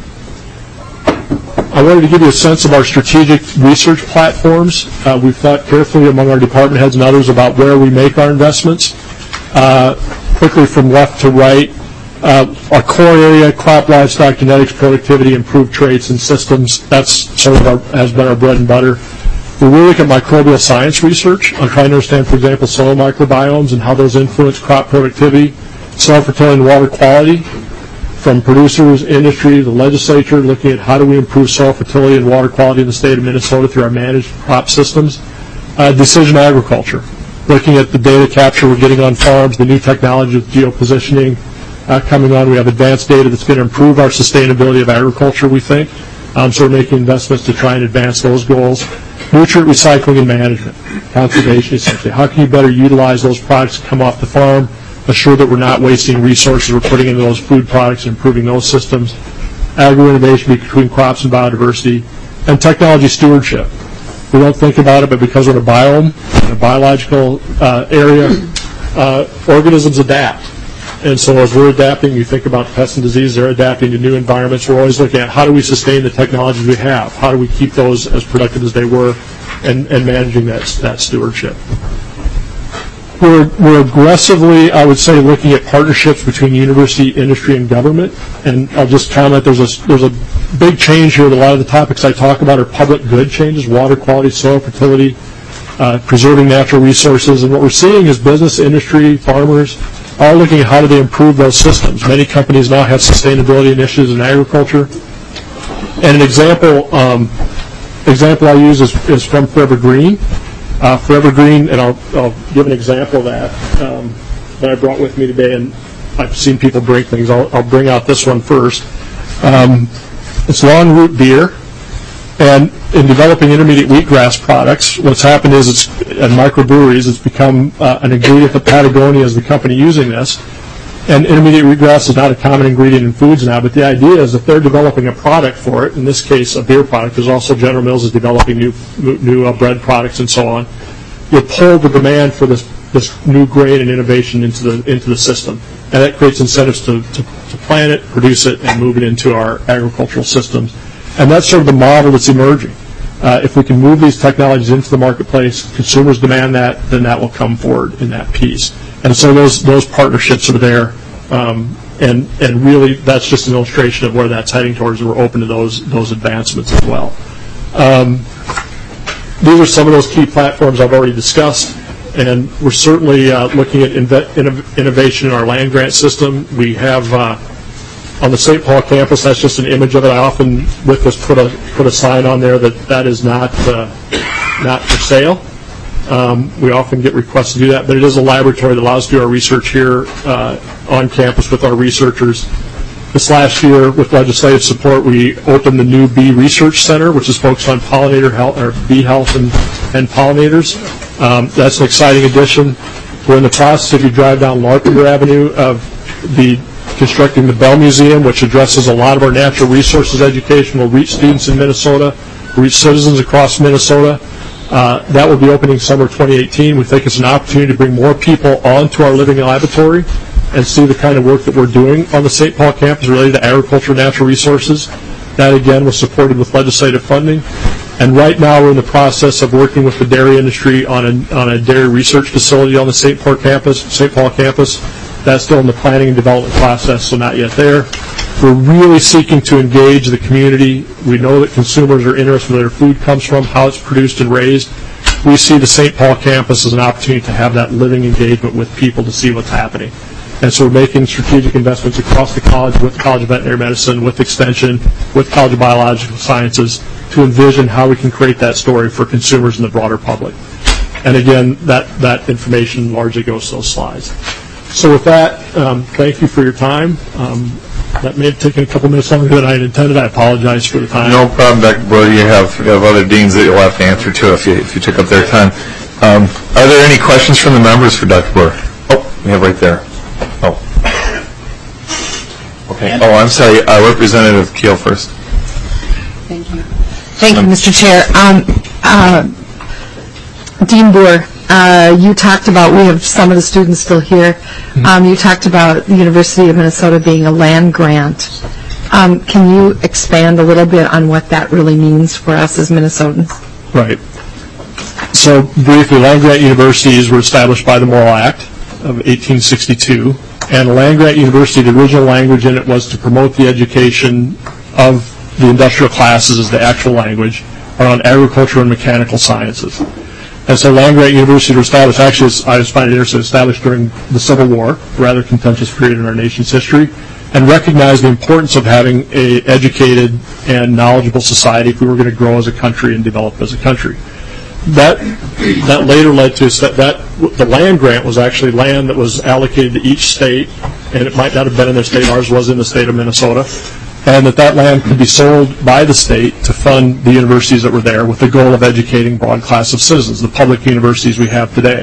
I wanted to give you a sense of our strategic research platforms. We've thought carefully among our department heads and others about where we make our investments. Quickly from left to right, our core area, crop, livestock, genetics, productivity, improved traits, and systems, that's sort of has been our bread and butter. We really look at microbial science research on trying to understand, for example, soil microbiomes and how those influence crop productivity, soil fertility and water quality, from producers, industry, the legislature, looking at how do we improve soil fertility and water quality in the state of Minnesota through our managed crop systems. Decision agriculture, looking at the data capture we're getting on farms, the new technology with geopositioning coming on. We have advanced data that's going to improve our sustainability of agriculture, we think. So we're making investments to try and advance those goals. Nutrient recycling and management, conservation essentially. How can you better utilize those products that come off the farm, assure that we're not wasting resources we're putting into those food products and improving those systems. Agro-innovation between crops and biodiversity, and technology stewardship. We don't think about it, but because we're in a biome, in a biological area, organisms adapt. And so as we're adapting, you think about pests and disease, they're adapting to new environments. We're always looking at how do we sustain the technologies we have? How do we keep those as productive as they were and managing that stewardship? We're aggressively, I would say, looking at partnerships between university, industry, and government. And I'll just comment, there's a big change here. A lot of the topics I talk about are public good changes, water quality, soil fertility, preserving natural resources. And what we're seeing is business, industry, farmers, all looking at how do they improve those systems. Many companies now have sustainability initiatives in agriculture. And an example I use is from Forever Green. Forever Green, and I'll give an example of that I brought with me today, and I've seen people bring things. I'll bring out this one first. It's long root beer, and in developing intermediate wheatgrass products, what's happened is at microbreweries, it's become an ingredient that Patagonia is the company using this. And intermediate wheatgrass is not a common ingredient in foods now, but the idea is if they're developing a product for it, in this case a beer product, there's also General Mills is developing new bread products and so on, you'll pull the demand for this new grain and innovation into the system. And that creates incentives to plant it, produce it, and move it into our agricultural systems. And that's sort of the model that's emerging. If we can move these technologies into the marketplace, consumers demand that, then that will come forward in that piece. And so those partnerships are there, and really that's just an illustration of where that's heading towards, and we're open to those advancements as well. These are some of those key platforms I've already discussed, and we're certainly looking at innovation in our land grant system. We have on the St. Paul campus, that's just an image of it. I often, with this, put a sign on there that is not for sale. We often get requests to do that, but it is a laboratory that allows us to do our research here on campus with our researchers. This last year, with legislative support, we opened the new Bee Research Center, which is focused on pollinator health, or bee health and pollinators. That's an exciting addition. We're in the process, if you drive down Larpenteur Avenue, of constructing the Bell Museum, which addresses a lot of our natural resources education. Will reach students in Minnesota, reach citizens across Minnesota. That will be opening summer 2018. We think it's an opportunity to bring more people onto our living laboratory and see the kind of work that we're doing on the St. Paul campus related to agriculture and natural resources. That, again, was supported with legislative funding. And right now we're in the process of working with the dairy industry on a dairy research facility on the St. Paul campus. That's still in the planning and development process, so not yet there. We're really seeking to engage the community. We know that consumers are interested in where their food comes from, how it's produced and raised. We see the St. Paul campus as an opportunity to have that living engagement with people to see what's happening. And so we're making strategic investments across the college, with the College of Veterinary Medicine, with Extension, with College of Biological Sciences, to envision how we can create that story for consumers and the broader public. And again, that information largely goes to those slides. So with that, thank you for your time. That may have taken a couple minutes longer than I had intended. I apologize for the time. No problem, Dr. Brewer. You have other deans that you'll have to answer to if you took up their time. Are there any questions from the members for Dr. Brewer? Oh, we have right there. Oh. Okay. Oh, I'm sorry. Representative Keel first. Thank you. Thank you, Mr. Chair. Dean Boer, you talked about, we have some of the students still here, you talked about the University of Minnesota being a land grant. Can you expand a little bit on what that really means for us as Minnesotans? Right. So briefly, land-grant universities were established by the Morrill Act of 1862, and a land-grant university, the original language in it was to promote the education of the industrial classes as the actual language around agriculture and mechanical sciences. And so land-grant universities were established, actually, I just find it interesting, established during the Civil War, a rather contentious period in our nation's history, and recognized the importance of having an educated and knowledgeable society if we were going to grow as a country and develop as a country. That later led to that the land grant was actually land that was allocated to each state, and it might not have been in their state, ours was in the state of Minnesota, and that land could be sold by the state to fund the universities that were there with the goal of educating a broad class of citizens, the public universities we have today.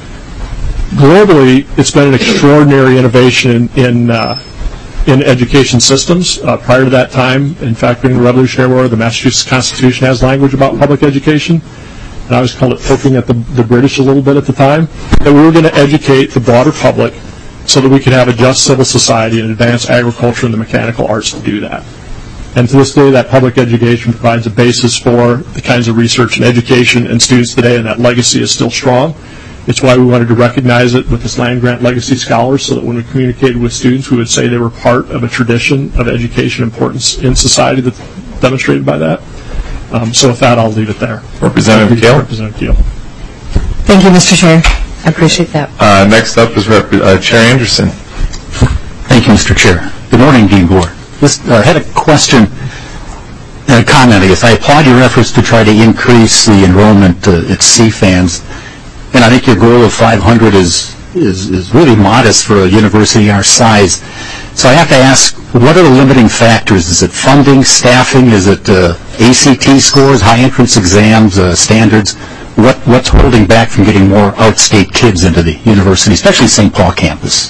Globally, it's been an extraordinary innovation in education systems. Prior to that time, in fact, during the Revolutionary War, the Massachusetts Constitution has language about public education. And I always called it poking at the British a little bit at the time, that we were going to educate the broader public so that we could have a just civil society and advance agriculture and the mechanical arts to do that. And to this day, that public education provides a basis for the kinds of research and education in students today, and that legacy is still strong. It's why we wanted to recognize it with this land-grant legacy scholars, so that when we communicated with students, we would say they were part of a tradition of education importance in society that's demonstrated by that. So with that, I'll leave it there. Representative Keel. Representative Keel. Thank you, Mr. Chair. I appreciate that. Next up is Chair Anderson. Thank you, Mr. Chair. Good morning, Dean Boer. I had a question and a comment, I guess. I applaud your efforts to try to increase the enrollment at CFANS, and I think your goal of 500 is really modest for a university our size. So I have to ask, what are the limiting factors? Is it funding, staffing? Is it ACT scores, high entrance exams, standards? What's holding back from getting more outstate kids into the university, especially St. Paul campus?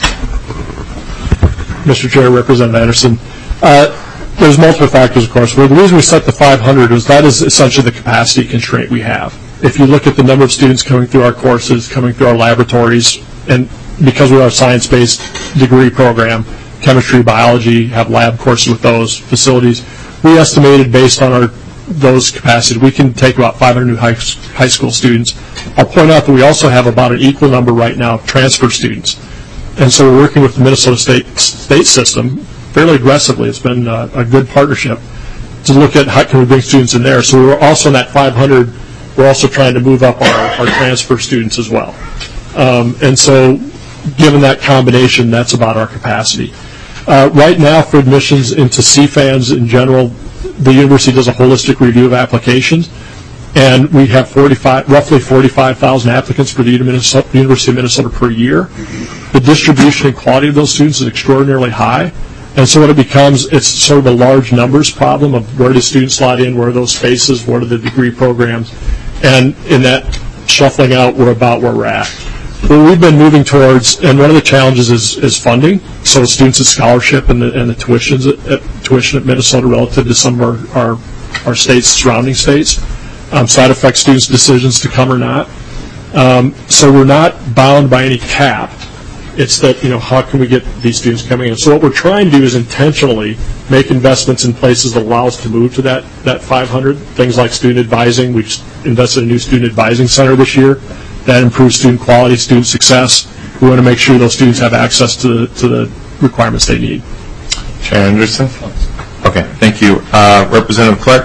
Mr. Chair, Representative Anderson, there's multiple factors, of course. Well, the reason we set the 500 is that is essentially the capacity constraint we have. If you look at the number of students coming through our courses, coming through our laboratories, and because we are a science-based degree program, chemistry, biology, have lab courses with those facilities, we estimated based on those capacities, we can take about 500 new high school students. I'll point out that we also have about an equal number right now of transfer students. And so we're working with the Minnesota state system fairly aggressively. It's been a good partnership to look at how can we bring students in there. So we're also in that 500, we're also trying to move up our transfer students as well. And so given that combination, that's about our capacity. Right now, for admissions into CFANS in general, the university does a holistic review of applications, and we have roughly 45,000 applicants for the University of Minnesota per year. The distribution and quality of those students is extraordinarily high, and so what it becomes, it's sort of a large numbers problem of where do students slot in, where are those spaces, what are the degree programs, and in that shuffling out, we're about where we're at. What we've been moving towards, and one of the challenges is funding. So students at scholarship and the tuition at Minnesota relative to some of our states, surrounding states. So that affects students' decisions to come or not. So we're not bound by any cap. It's that, how can we get these students coming in? So what we're trying to do is intentionally make investments in places that allow us to move to that 500. Things like student advising. We've invested in a new student advising center this year. That improves student quality, student success. We want to make sure those students have access to the requirements they need. Chair Anderson? Okay, thank you. Representative Clark?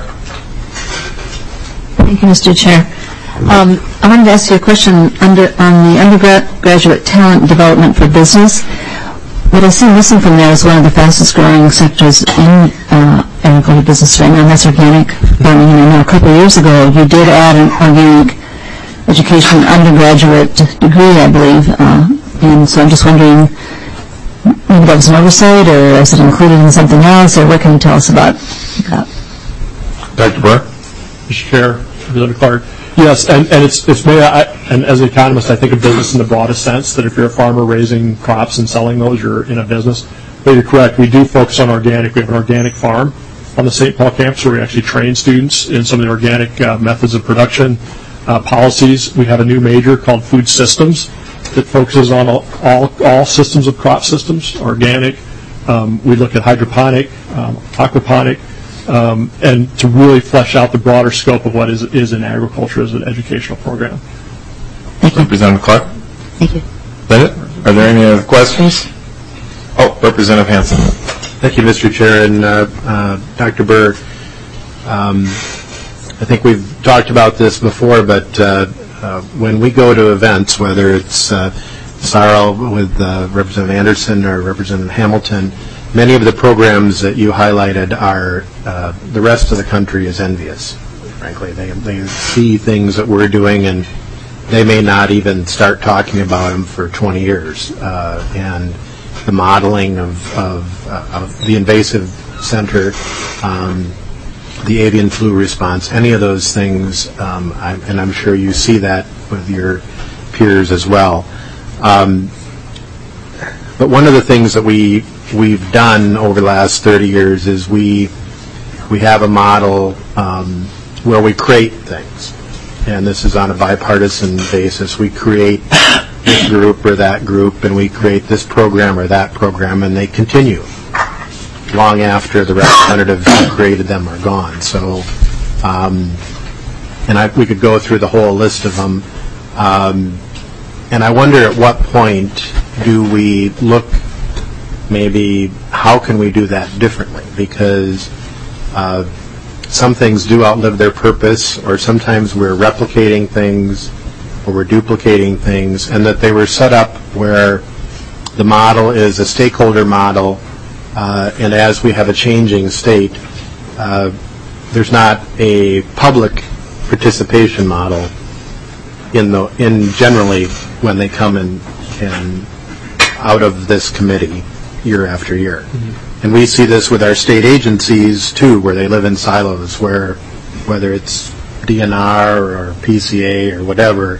Thank you, Mr. Chair. I wanted to ask you a question on the undergraduate talent development for business. What I see missing from there is one of the fastest growing sectors in agriculture business right now, and that's organic farming. And I know a couple of years ago you did add an organic education undergraduate degree, I believe, and so I'm just wondering, maybe that was an oversight, or is it included in something else, or what can you tell us about that? Dr. Boer? Mr. Chair, Representative Clark. Yes, and it's made, and as an economist, I think of business in the broadest sense, that if you're a farmer raising crops and selling those, you're in a business. But you're correct, we do focus on organic. We have an organic farm on the St. Paul campus where we actually train students in some of the organic methods of production policies. We have a new major called Food Systems that focuses on all systems of crop systems, organic. We look at hydroponic, aquaponic, and to really flesh out the broader scope of what is in agriculture as an educational program. Thank you. Representative Clark? Thank you. Bennett, are there any other questions? Oh, Representative Hansen. Thank you, Mr. Chair, and Dr. Burr. I think we've talked about this before, but when we go to events, whether it's SARL with Representative Anderson or Representative Hamilton, many of the programs that you highlighted are, the rest of the country is envious, frankly. They see things that we're doing, and they may not even start talking about them for 20 years. And the modeling of the invasive center, the avian flu response, any of those things, and I'm sure you see that with your peers as well. But one of the things that we've done over the last 30 years is we have a model where we create things, and this is on a bipartisan basis. We create this group or that group, and we create this program or that program, and they continue long after the representatives who created them are gone. So, we could go through the whole list of them, and I wonder at what point do we look, maybe how can we do that differently? Because some things do outlive their purpose, or sometimes we're replicating things or we're duplicating things, and that they were set up where the model is a stakeholder model, and as we have a changing state, there's not a public participation model in generally when they come in out of this committee year after year. Mm-hmm. And we see this with our state agencies too, where they live in silos, where whether it's DNR or PCA or whatever,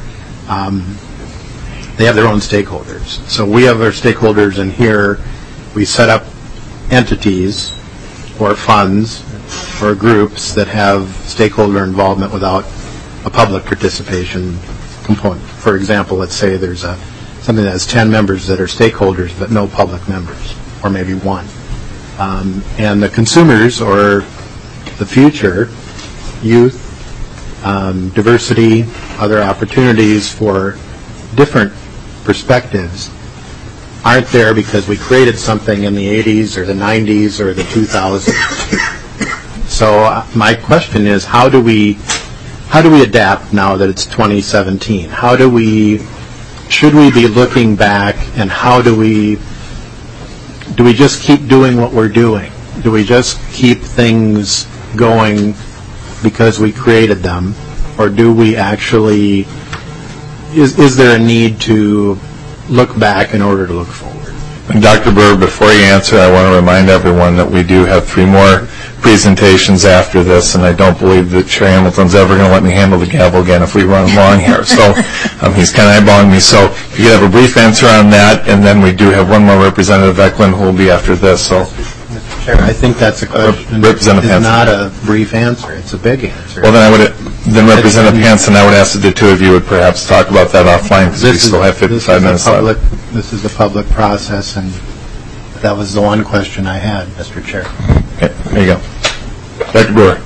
they have their own stakeholders. So we have our stakeholders in here. We set up entities or funds or groups that have stakeholder involvement without a public participation component. For example, let's say there's something that has 10 members that are stakeholders but no public members, or maybe one. And the consumers, or the future, youth, diversity, other opportunities for different perspectives aren't there because we created something in the 80s or the 90s or the 2000s. So my question is, how do we adapt now that it's 2017? Should we be looking back, and how do we just keep doing what we're doing? Do we just keep things going because we created them, or do we actually, is there a need to look back in order to look forward? And Dr. Burr, before you answer, I want to remind everyone that we do have 3 more presentations after this, and I don't believe that Chair Hamilton's ever going to let me handle the gavel again if we run long here. So he's kind of eyeballing me. So you could have a brief answer on that, and then we do have one more Representative Eklund who will be after this. So, Mr. Chair, I think that's a question. Representative It's Hansen. not a brief answer. It's a big answer. Well, then Representative Hansen, I would ask that the two of you would perhaps talk about that offline, because we still have 55 minutes left. This is a public process, and that was the one question I had, Mr. Chair. Okay, there you go. Dr. Brewer.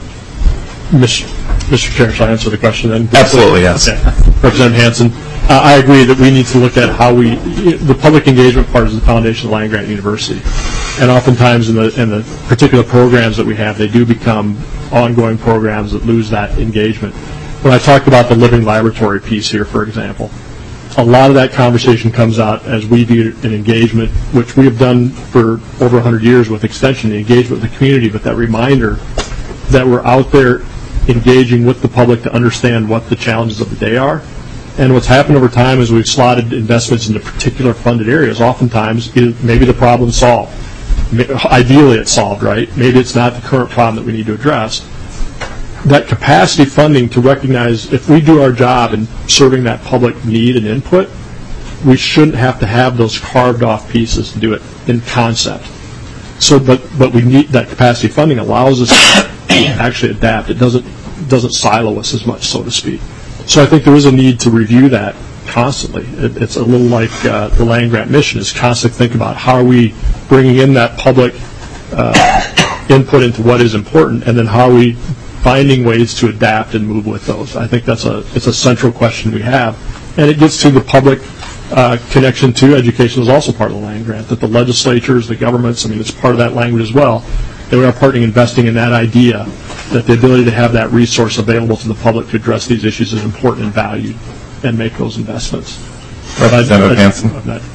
Mr. Chair, shall I answer the question then? Absolutely, yes. Okay. Representative Hansen, I agree that we need to look at how the public engagement part is the foundation of Land Grant University. And oftentimes in the particular programs that we have, they do become ongoing programs that lose that engagement. When I talked about the living laboratory piece here, for example, a lot of that conversation comes out as we do an engagement, which we have done for over 100 years with Extension, the engagement with the community, but that reminder that we're out there engaging with the public to understand what the challenges of the day are. And what's happened over time is we've slotted investments into particular funded areas. Oftentimes, maybe the problem's solved. Ideally, it's solved, right? Maybe it's not the current problem that we need to address. That capacity funding to recognize if we do our job in serving that public need and input, we shouldn't have to have those carved off pieces to do it in concept. So, but we need that capacity funding allows us to actually adapt. It doesn't silo us as much, so to speak. So I think there is a need to review that constantly. It's a little like the land grant mission is constantly think about how are we bringing in that public input into what is important, and then how are we finding ways to adapt and move with those. I think it's a central question we have, and it gets to the public connection to education is also part of the land grant, that the legislatures, the governments, I mean, it's part of that language as well, that we are partnering, investing in that idea, that the ability to have that resource available to the public to address these issues is important and valued, and make those investments. Representative Hansen.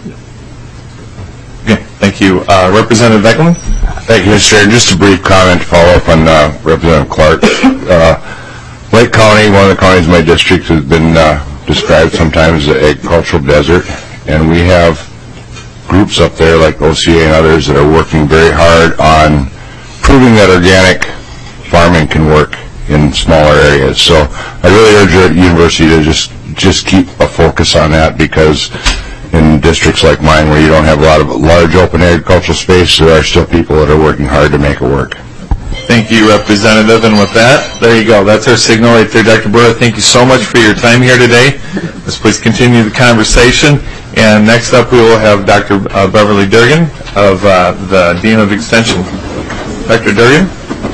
Okay, thank you. Representative Eckelman? Thank you, Mr. Chair. Just a brief comment to follow up on Representative Clark. Lake County, one of the counties in my district, has been described sometimes as an agricultural desert, and we have groups up there like OCA and others that are working very hard on proving that organic farming can work in smaller areas. So I really urge your university to just keep a focus on that, because in districts like mine where you don't have a lot of large open agricultural space, there are still people that are working hard to make it work. Thank you, Representative. And with that, there you go. That's our signal right there. Dr. Brewer, thank you so much for your time here today. Let's please continue the conversation. And next up, we will have Dr. Beverly Durgan, of the Dean of Extension. Dr. Durgan?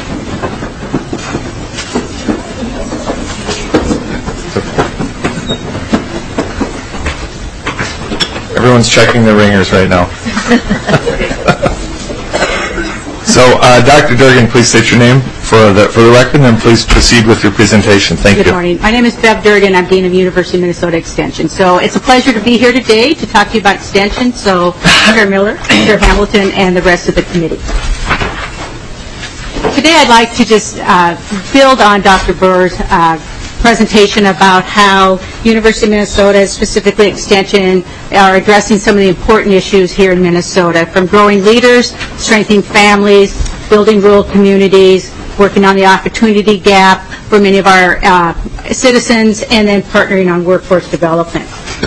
Everyone's checking their ringers right now. So, Dr. Durgan, please state your name for the record, and then please proceed with your presentation. Thank you. Good morning. My name is Bev Durgan. I'm Dean of University of Minnesota Extension. So it's a pleasure to be here today to talk to you about Extension. So, Chair Miller, Chair Hamilton, and the rest of the committee. Today I'd like to just build on Dr. Burr's presentation about how University of Minnesota, specifically Extension, are addressing some of the important issues here in Minnesota, from growing leaders, strengthening families, building rural communities, working on the opportunity gap for many of our citizens, and then partnering on workforce development.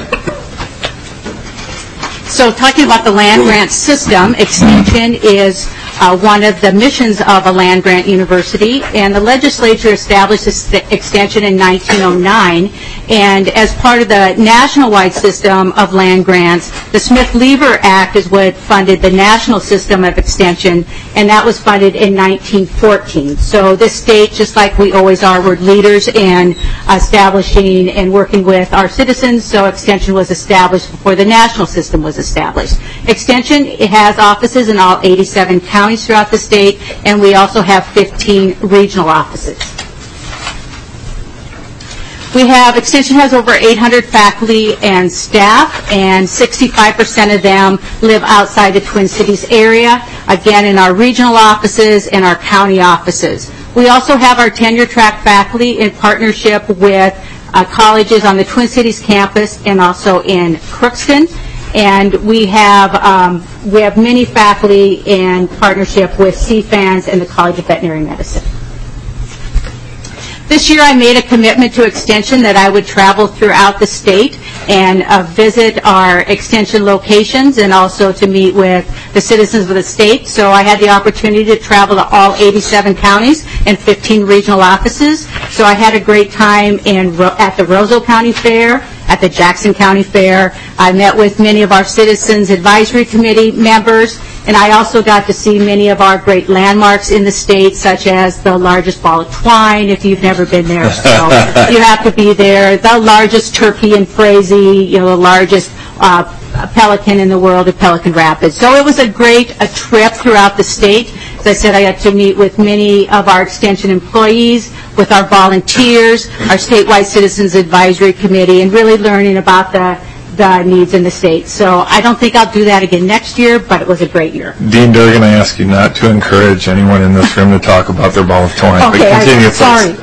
So talking about the land grant system, Extension is one of the missions of a land grant university, and the legislature established this extension in 1909, and as part of the national-wide system of land grants, the Smith-Lever Act is what funded the national system of extension, and that was funded in 1914. So this state, just like we always are, we're leaders in establishing and working with our citizens, so extension was established before the national system was established. Extension, it has offices in all 87 counties throughout the state, and we also have 15 regional offices. Extension has over 800 faculty and staff, and 65% of them live outside the Twin Cities area, again in our regional offices and our county offices. We also have our tenure track faculty in partnership with colleges on the Twin Cities campus and also in Crookston. And we have many faculty in partnership with CFANS and the College of Veterinary Medicine. This year I made a commitment to Extension that I would travel throughout the state and visit our Extension locations and also to meet with the citizens of the state. So I had the opportunity to travel to all 87 counties and 15 regional offices. So I had a great time at the Roseau County Fair, at the Jackson County Fair. I met with many of our Citizens Advisory Committee members, and I also got to see many of our great landmarks in the state, such as the largest ball of twine, if you've never been there. So you have to be there. The largest turkey in Frazee, the largest pelican in the world of Pelican Rapids. So it was a great trip throughout the state. As I said, I got to meet with many of our Extension employees, with our volunteers, our statewide Citizens Advisory Committee, and really learning about the needs in the state. So I don't think I'll do that again next year, but it was a great year. Dean Durgan, I ask you not to encourage anyone in this room to talk about their ball of twine. Okay, but continue, sorry.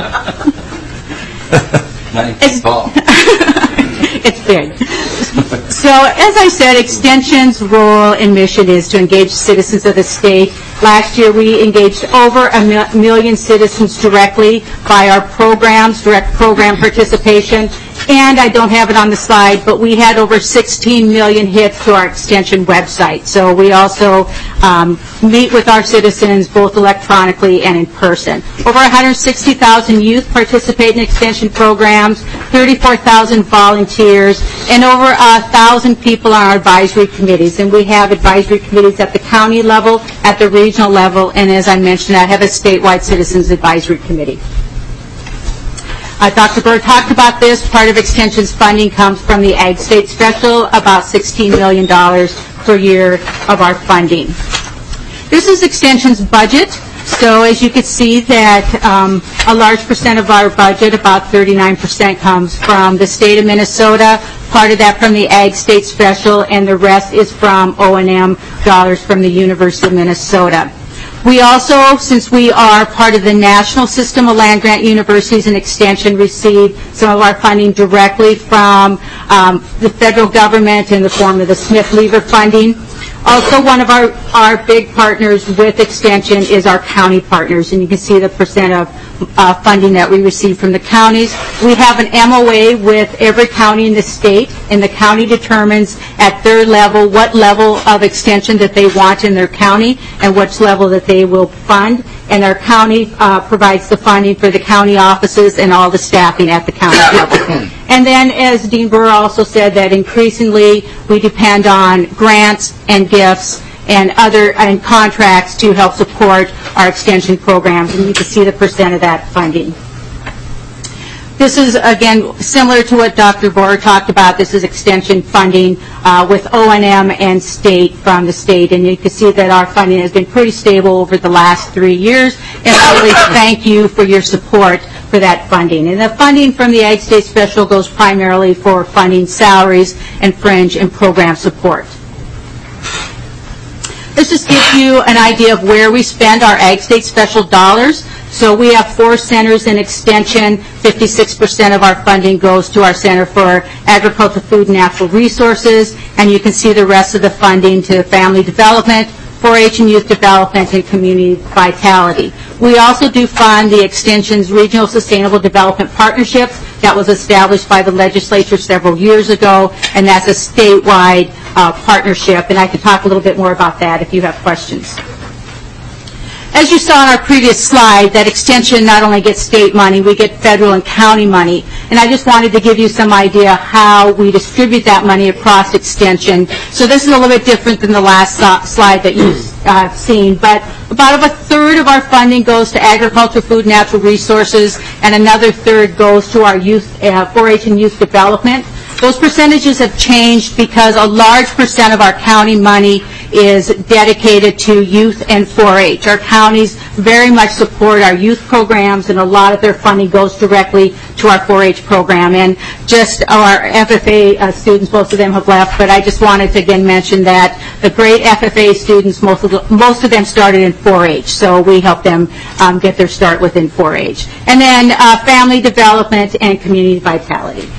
It's big. So, as I said, Extension's role and mission is to engage citizens of the state. Last year, we engaged over a million citizens directly by our programs, direct program participation. And I don't have it on the slide, but we had over 16 million hits to our Extension website. So we also meet with our citizens both electronically and in person. Over 160,000 youth participate in Extension programs, 34,000 volunteers, and over 1,000 people on our advisory committees. And we have advisory committees at the county level, at the regional level, and as I mentioned, I have a statewide citizens advisory committee. Dr. Bird talked about this. Part of Extension's funding comes from the Ag State Special, about $16 million per year of our funding. This is Extension's budget. So as you can see that a large percent of our budget, about 39%, comes from the state of Minnesota, part of that from the Ag State Special, and the rest is from O&M dollars from the University of Minnesota. We also, since we are part of the national system of land-grant universities and Extension, receive some of our funding directly from the federal government in the form of the Smith-Lever funding. Also, one of our big partners with Extension is our county partners, and you can see the percent of funding that we receive from the counties. We have an MOA with every county in the state, and the county determines at their level what level of extension that they want in their county and which level that they will fund. And our county provides the funding for the county offices and all the staffing at the county level. And then, as Dean Burr also said, that increasingly we depend on grants and gifts and contracts to help support our extension programs, and you can see the percent of that funding. This is, again, similar to what Dr. Burr talked about. This is extension funding with O&M and state from the state, and you can see that our funding has been pretty stable over the last 3 years, and I really thank you for your support for that funding. And the funding from the Ag State Special goes primarily for funding salaries and fringe and program support. This just gives you an idea of where we spend our Ag State Special dollars. So we have 4 centers in Extension. 56% of our funding goes to our Center for Agriculture, Food, and Natural Resources, and you can see the rest of the funding to family development, 4-H and youth development, and community vitality. We also do fund the Extension's Regional Sustainable Development Partnership that was established by the legislature several years ago, and that's a statewide partnership, and I can talk a little bit more about that if you have questions. As you saw in our previous slide, that Extension not only gets state money, we get federal and county money. And I just wanted to give you some idea how we distribute that money across Extension. So this is a little bit different than the last slide that you've seen. But about a third of our funding goes to agriculture, food, and natural resources, and another third goes to our youth, 4-H and youth development. Those percentages have changed because a large percent of our county money is dedicated to youth and 4-H. Our counties very much support our youth programs, and a lot of their funding goes directly to our 4-H program. And just our FFA students, most of them have left, but I just wanted to again mention that the great FFA students, most of them started in 4-H, so we help them get their start within 4-H. And then family development and community vitality.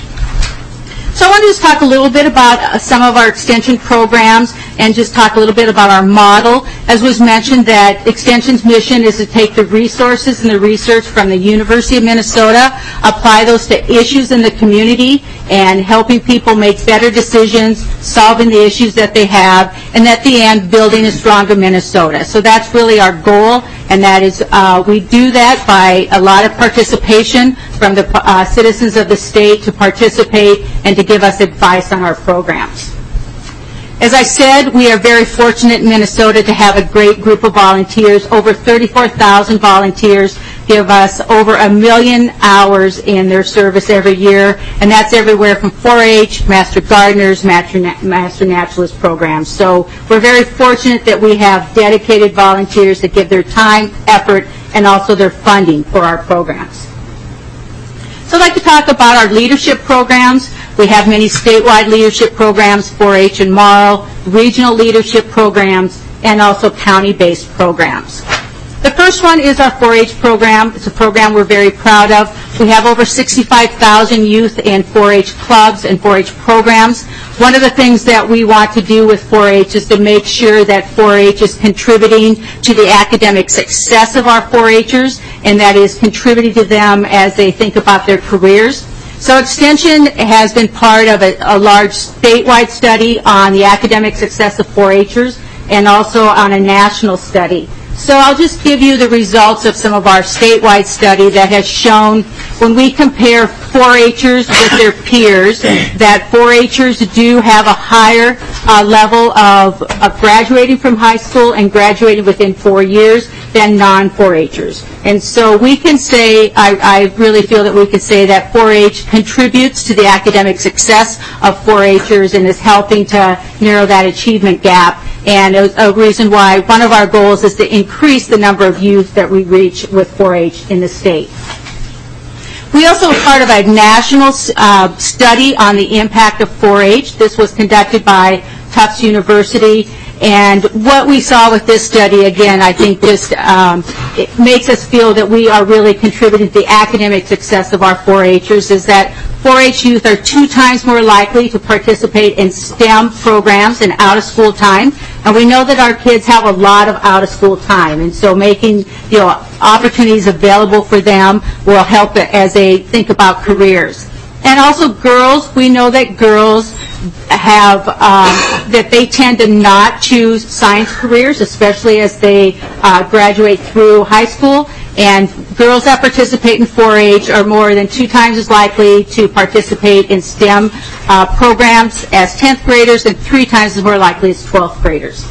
So I want to just talk a little bit about some of our extension programs and just talk a little bit about our model. As was mentioned, that Extension's mission is to take the resources and the research from the University of Minnesota, apply those to issues in the community, and helping people make better decisions, solving the issues that they have, and at the end, building a stronger Minnesota. So that's really our goal, and that is we do that by a lot of participation from the citizens of the state to participate and to give us advice on our programs. As I said, we are very fortunate in Minnesota to have a great group of volunteers. Over 34,000 volunteers give us over 1 million hours in their service every year, and that's everywhere from 4-H, Master Gardeners, Master Naturalist programs. So we're very fortunate that we have dedicated volunteers that give their time, effort, and also their funding for our programs. So I'd like to talk about our leadership programs. We have many statewide leadership programs, 4-H and Marl, regional leadership programs, and also county-based programs. The first one is our 4-H program. It's a program we're very proud of. We have over 65,000 youth in 4-H clubs and 4-H programs. One of the things that we want to do with 4-H is to make sure that 4-H is contributing to the academic success of our 4-Hers, and that is contributing to them as they think about their careers. So Extension has been part of a large statewide study on the academic success of 4-Hers and also on a national study. So I'll just give you the results of some of our statewide study that has shown when we compare 4-Hers with their peers that 4-Hers do have a higher level of graduating from high school and graduating within 4 years than non-4-Hers. And so we can say, I really feel that we can say that 4-H contributes to the academic success of 4-Hers and is helping to narrow that achievement gap. And a reason why one of our goals is to increase the number of youth that we reach with 4-H in the state. We also are part of a national study on the impact of 4-H. This was conducted by Tufts University. And what we saw with this study, again, I think just it makes us feel that we are really contributing to the academic success of our 4-Hers, is that 4-H youth are 2 times more likely to participate in STEM programs in out-of-school time. And we know that our kids have a lot of out-of-school time. And so making opportunities available for them will help as they think about careers. And also girls, we know that girls have, that they tend to not choose science careers, especially as they graduate through high school. And girls that participate in 4-H are more than 2 times as likely to participate in STEM programs as 10th graders and 3 times as more likely as 12th graders.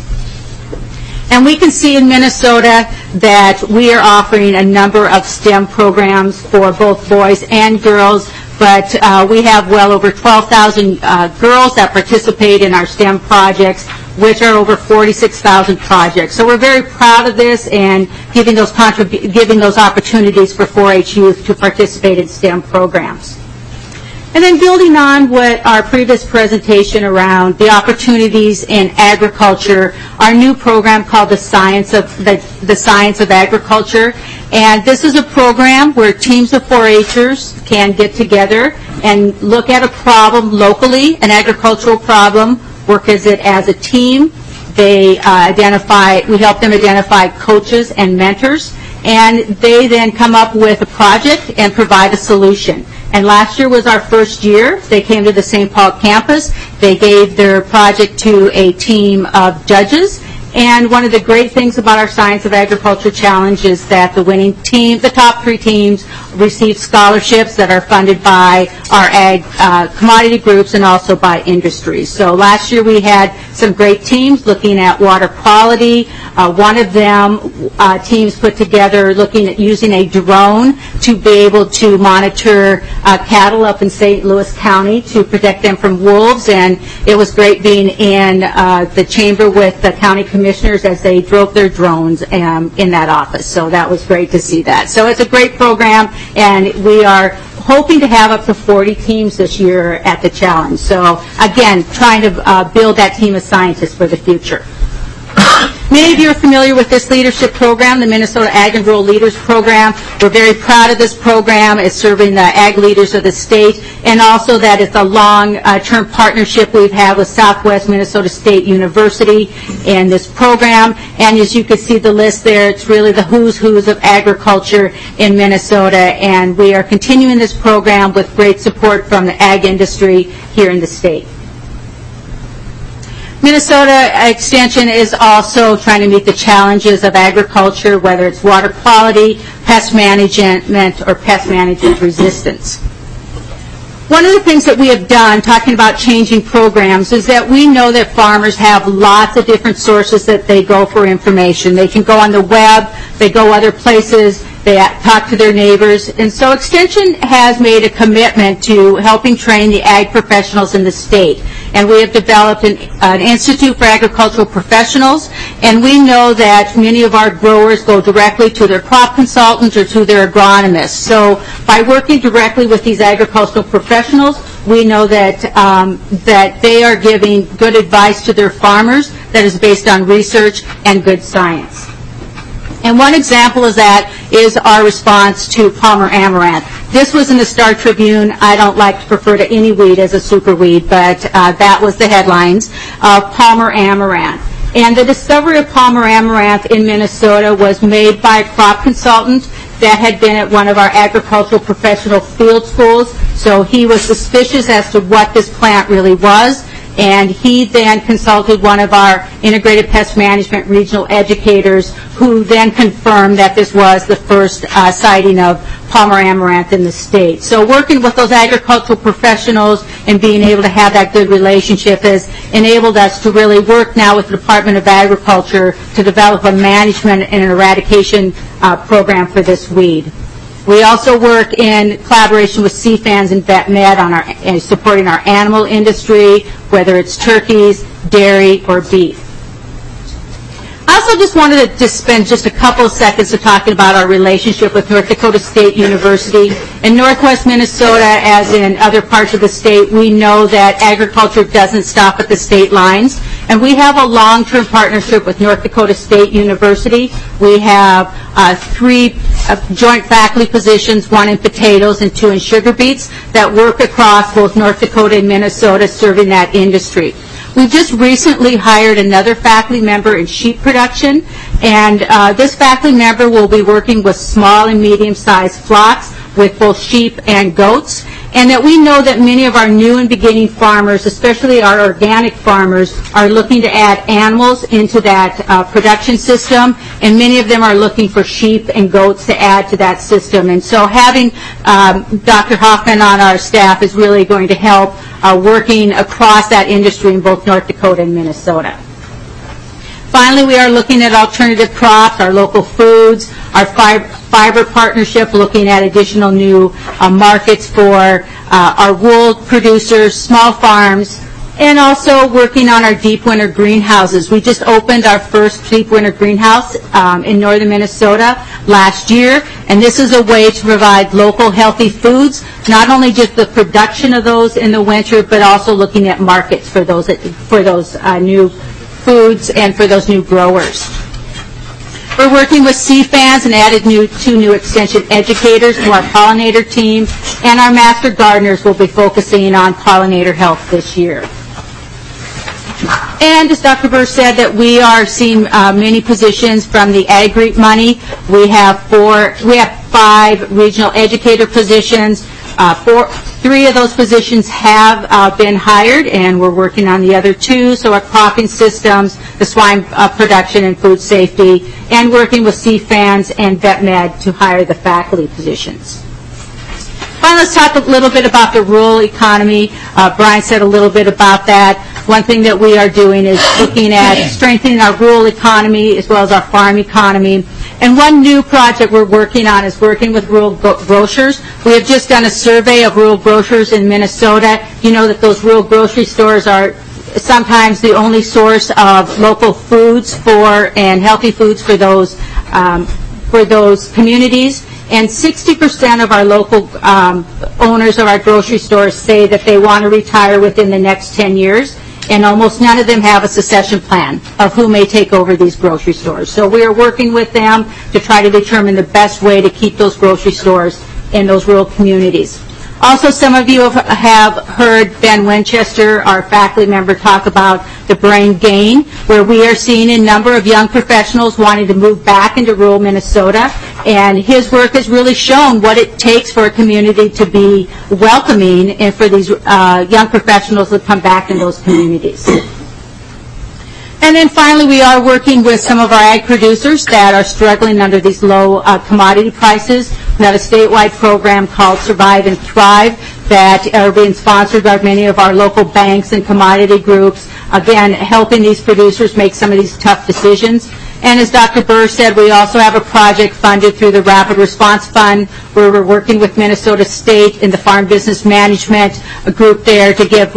And we can see in Minnesota that we are offering a number of STEM programs for both boys and girls, but we have well over 12,000 girls that participate in our STEM projects, which are over 46,000 projects. So we're very proud of this and giving those opportunities for 4-H youth to participate in STEM programs. And then building on what our previous presentation around the opportunities in agriculture, our new program called the Science of Agriculture. And this is a program where teams of 4-Hers can get together and look at a problem locally, an agricultural problem, work as a team. We help them identify coaches and mentors, and they then come up with a project and provide a solution. And last year was our first year. They came to the St. Paul campus. They gave their project to a team of judges. And one of the great things about our Science of Agriculture Challenge is that the winning team, the top 3 teams, receive scholarships that are funded by our ag commodity groups and also by industry. So last year we had some great teams looking at water quality. One of them, teams put together looking at using a drone to be able to monitor cattle up in St. Louis County to protect them from wolves. And it was great being in the chamber with the county commissioners as they drove their drones in that office. So that was great to see that. So it's a great program, and we are hoping to have up to 40 teams this year at the challenge. So again, trying to build that team of scientists for the future. Many of you are familiar with this leadership program, the Minnesota Ag and Rural Leaders Program. We're very proud of this program. It's serving the ag leaders of the state, and also that it's a long-term partnership we've had with Southwest Minnesota State University in this program. And as you can see the list there, it's really the who's who's of agriculture in Minnesota, and we are continuing this program with great support from the ag industry here in the state. Minnesota Extension is also trying to meet the challenges of agriculture, whether it's water quality, pest management, or pest management resistance. One of the things that we have done, talking about changing programs, is that we know that farmers have lots of different sources that they go for information. They can go on the web, they go other places, they talk to their neighbors. And so Extension has made a commitment to helping train the ag professionals in the state. And we have developed an Institute for Agricultural Professionals, and we know that many of our growers go directly to their crop consultants or to their agronomists. So by working directly with these agricultural professionals, we know that that they are giving good advice to their farmers that is based on research and good science. And one example of that is our response to Palmer amaranth. This was in the Star Tribune. I don't like to prefer to any weed as a superweed, but that was the headlines of Palmer amaranth. And the discovery of Palmer amaranth in Minnesota was made by a crop consultant that had been at one of our agricultural professional field schools. So he was suspicious as to what this plant really was. And he then consulted one of our integrated pest management regional educators, who then confirmed that this was the first sighting of Palmer amaranth in the state. So working with those agricultural professionals and being able to have that good relationship has enabled us to really work now with the Department of Agriculture to develop a management and an eradication program for this weed. We also work in collaboration with CFANS and VetMed on supporting our animal industry, whether it's turkeys, dairy, or beef. I also just wanted to spend just a couple of seconds talking about our relationship with North Dakota State University. In Northwest Minnesota, as in other parts of the state, we know that agriculture doesn't stop at the state lines. And we have a long-term partnership with North Dakota State University. We have 3 joint faculty positions, 1 in potatoes and 2 in sugar beets, that work across both North Dakota and Minnesota serving that industry. We've just recently hired another faculty member in sheep production, and this faculty member will be working with small and medium-sized flocks with both sheep and goats, and that we know that many of our new and beginning farmers, especially our organic farmers, are looking to add animals into that production system, and many of them are looking for sheep and goats to add to that system. And so having Dr. Hoffman on our staff is really going to help working across that industry in both North Dakota and Minnesota. Finally, we are looking at alternative crops, our local foods, our fiber partnership, looking at additional new markets for our wool producers, small farms, and also working on our deep winter greenhouses. We just opened our first deep winter greenhouse in northern Minnesota last year, and this is a way to provide local healthy foods, not only just the production of those in the winter, but also looking at markets for those new foods and for those new growers. We're working with CFANS and added 2 new extension educators to our pollinator team, and our master gardeners will be focusing on pollinator health this year. And as Dr. Burr said, that we are seeing many positions from the Ag-REAP money. We have 5 regional educator positions. 3 of those positions have been hired, and we're working on the other 2. So our cropping systems, the swine production and food safety, and working with CFANS and VetMed to hire the faculty positions. Finally, let's talk a little bit about the rural economy. Brian said a little bit about that. One thing that we are doing is looking at strengthening our rural economy as well as our farm economy. And one new project we're working on is working with rural grocers. We have just done a survey of rural grocers in Minnesota. You know that those rural grocery stores are sometimes the only source of local foods and healthy foods for those communities. And 60% of our local owners of our grocery stores say that they want to retire within the next 10 years. And almost none of them have a succession plan of who may take over these grocery stores. So we are working with them to try to determine the best way to keep those grocery stores in those rural communities. Also, some of you have heard Ben Winchester, our faculty member, talk about the brain gain, where we are seeing a number of young professionals wanting to move back into rural Minnesota. And his work has really shown what it takes for a community to be welcoming and for these young professionals to come back in those communities. And then finally, we are working with some of our ag producers that are struggling under these low commodity prices. We have a statewide program called Survive and Thrive that are being sponsored by many of our local banks and commodity groups, again, helping these producers make some of these tough decisions. And as Dr. Burr said, we also have a project funded through the Rapid Response Fund where we're working with Minnesota State in the Farm Business Management group there to give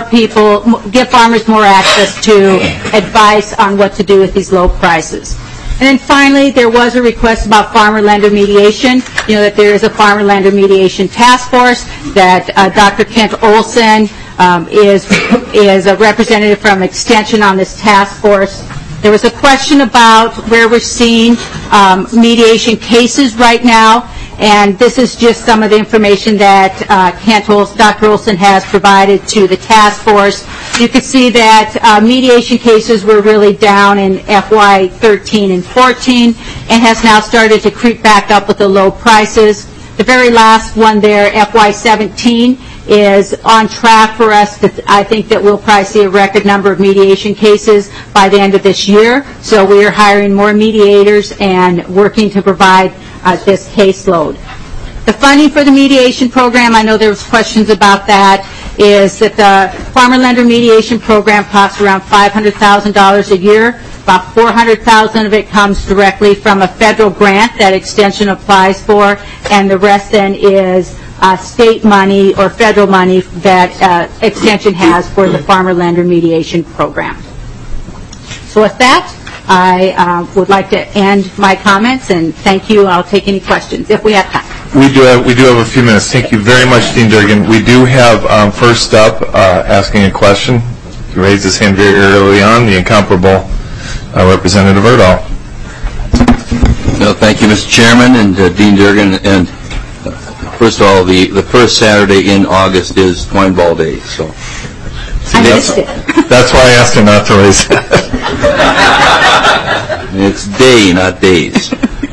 farmers more access to advice on what to do with these low prices. And then finally, there was a request about farmer-lender mediation. You know that there is a farmer-lender mediation task force that Dr. Kent Olson is a representative from Extension on this task force. There was a question about where we're seeing mediation cases right now, and this is just some of the information that Dr. Olson has provided to the task force. You can see that mediation cases were really down in FY 13 and 14 and has now started to creep back up with the low prices. The very last one there, FY 17, is on track for us. I think that we'll probably see a record number of mediation cases by the end of this year. So we are hiring more mediators and working to provide this caseload. The funding for the mediation program, I know there was questions about that, is that the Farmer Lender Mediation Program costs around $500,000 a year. About $400,000 of it comes directly from a federal grant that Extension applies for, and the rest then is state money or federal money that Extension has for the Farmer Lender Mediation Program. So with that, I would like to end my comments, and thank you. I'll take any questions if we have time. We do have a few minutes. Thank you very much, Dean Durgan. We do have first up asking a question. He raised his hand very early on, the incomparable Representative Erdahl. No, thank you, Mr. Chairman and Dean Durgan. And first of all, the first Saturday in August is Twine Ball Day. So I missed it. That's why I asked him not to raise it. It's day, not days.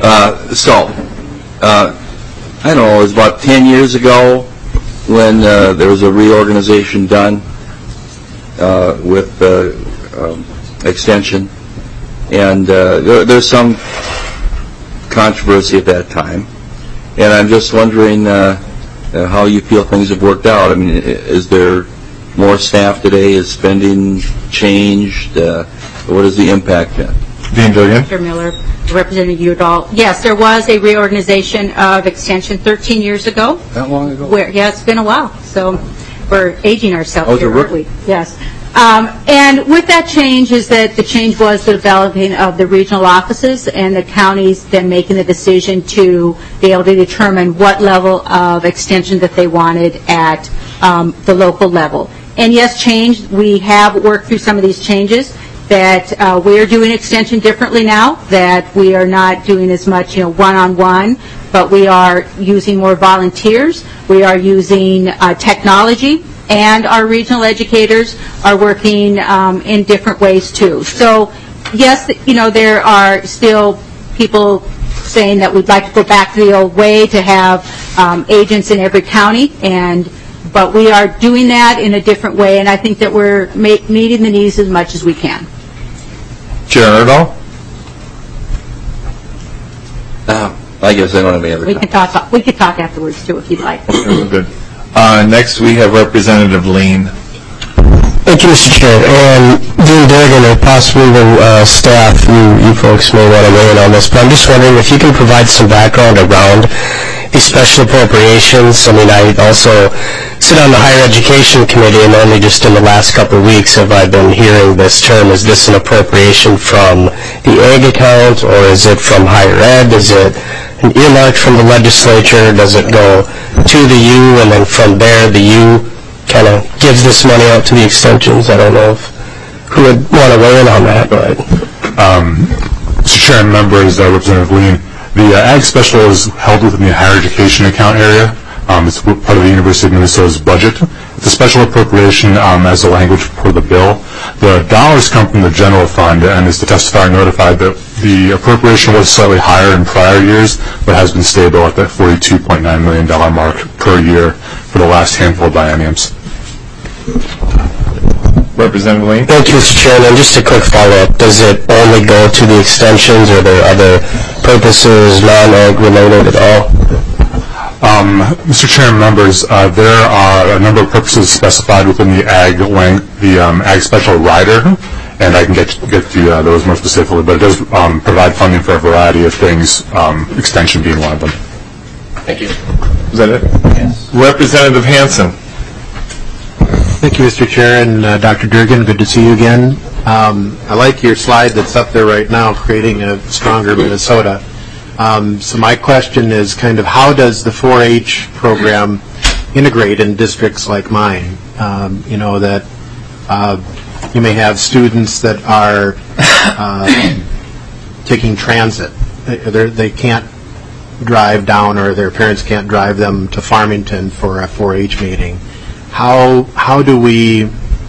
I don't know, it was about 10 years ago when there was a reorganization done with Extension. And there's some controversy at that time. And I'm just wondering how you feel things have worked out. I mean, is there more staff today? Is spending changed? What has the impact been? Dean Durgan. Mr. Miller, Representative Udall. Yes, there was a reorganization of Extension 13 years ago. That long ago? Yeah, it's been a while. So we're aging ourselves here, aren't we? Yes. And with that change is that the change was the developing of the regional offices and the counties then making the decision to be able to determine what level of extension that they wanted at the local level. And yes, change. We have worked through some of these changes that we are doing extension differently now, that we are not doing as much, one-on-one, but we are using more volunteers. We are using technology. And our regional educators are working in different ways too. So, yes, there are still people saying that we'd like to go back to the old way to have agents in every county, but we are doing that in a different way, and I think that we're meeting the needs as much as we can. Chair Erdahl? I guess I don't have any other We can talk afterwards too if you'd like. Good. Next, we have Representative Lean. Thank you, Mr. Chair. And Dean Durgan, or possibly the staff, you folks may want to weigh in on this, but I'm just wondering if you can provide some background around these special appropriations. I mean, I also sit on the Higher Education Committee, and only just in the last couple of weeks have I been hearing this term. Is this an appropriation from the Ag account, or is it from higher ed? Is it an earmark from the legislature? Does it go to the U, and then from there the U kind of gives this money out to the extensions? I don't know who would want to weigh in on that. But Mr. Chair and members, Representative Lean, the Ag Special is held within the Higher Education account area. It's part of the University of Minnesota's budget. It's a special appropriation as the language for the bill. The dollars come from the general fund, and as the testifier notified, that the appropriation was slightly higher in prior years, but has been stable at that $42.9 million mark per year for the last handful of bienniums. Representative Lean. Thank you, Mr. Chairman. Just a quick follow-up. Does it only go to the extensions, or are there other purposes, non-ag related at all? Mr. Chair and members, there are a number of purposes specified within the Ag Special rider, and I can get to those more specifically, but it does provide funding for a variety of things, extension being one of them. Thank you. Is that it? Yes. Representative Hansen. Thank you, Mr. Chair, and Dr. Durgan, good to see you again. I like your slide that's up there right now, creating a stronger Minnesota. So my question is kind of how does the 4-H program integrate in districts like mine? you may have students that are taking transit. They can't drive down, or their parents can't drive them to Farmington for a 4-H meeting. How do we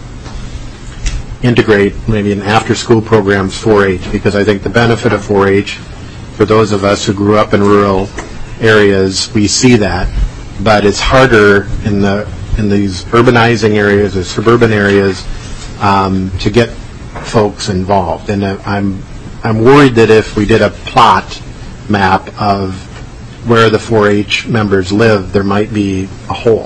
integrate maybe an after-school programs 4-H? Because I think the benefit of 4-H, for those of us who grew up in rural areas, we see that, but it's harder in these urbanizing areas or suburban areas to get folks involved. And I'm worried that if we did a plot map of where the 4-H members live, there might be a hole,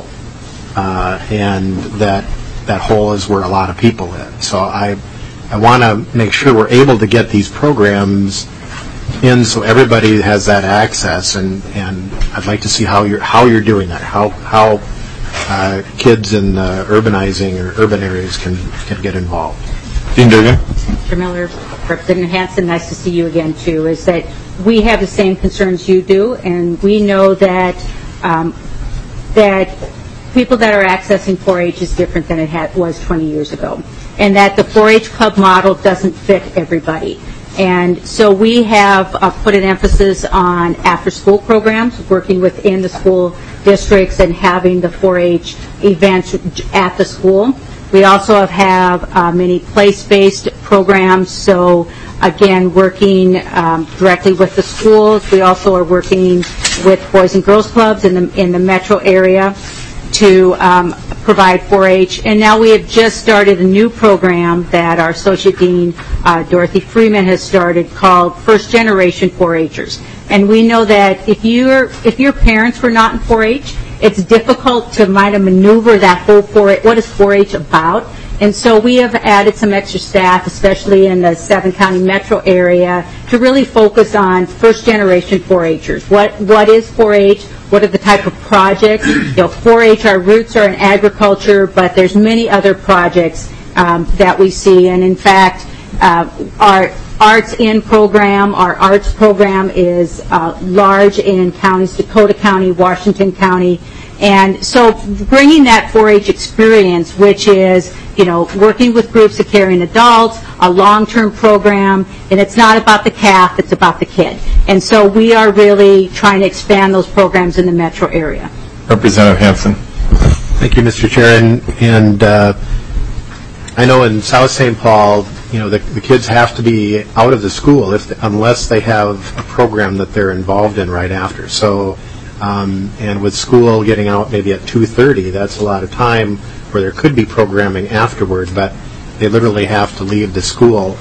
and that hole is where a lot of people live. So I want to make sure we're able to get these programs in so everybody has that access, and I'd like to see how you're doing that, how kids in urbanizing or urban areas can get involved. Dean Durgan. Mr. Miller, Representative Hansen, nice to see you again too, is that we have the same concerns you do, and we know that that people that are accessing 4-H is different than it was 20 years ago, and that the 4-H club model doesn't fit everybody. And so we have put an emphasis on after-school programs, working within the school districts and having the 4-H events at the school. We also have many place-based programs, so again, working directly with the schools. We also are working with Boys and Girls Clubs in the metro area to provide 4-H. And now we have just started a new program that our Associate Dean, Dorothy Freeman, has started called First Generation 4-Hers. And we know that if your parents were not in 4-H, it's difficult to maneuver that whole 4-H. What is 4-H about? And so we have added some extra staff, especially in the 7-county metro area, to really focus on first-generation 4-Hers. What is 4-H? What are the type of projects? 4-H, our roots are in agriculture, but there's many other projects that we see. And in fact, our Arts In program, our arts program is large in counties, Dakota County, Washington County. And so bringing that 4-H experience, which is, working with groups of caring adults, a long-term program, and it's not about the calf, it's about the kid. And so we are really trying to expand those programs in the metro area. Representative Hansen. Thank you, Mr. Chair. And I know in South St. Paul, the kids have to be out of the school unless they have a program that they're involved in right after. So, and with school getting out maybe at 2:30, that's a lot of time where there could be programming afterward, but they literally have to leave the school.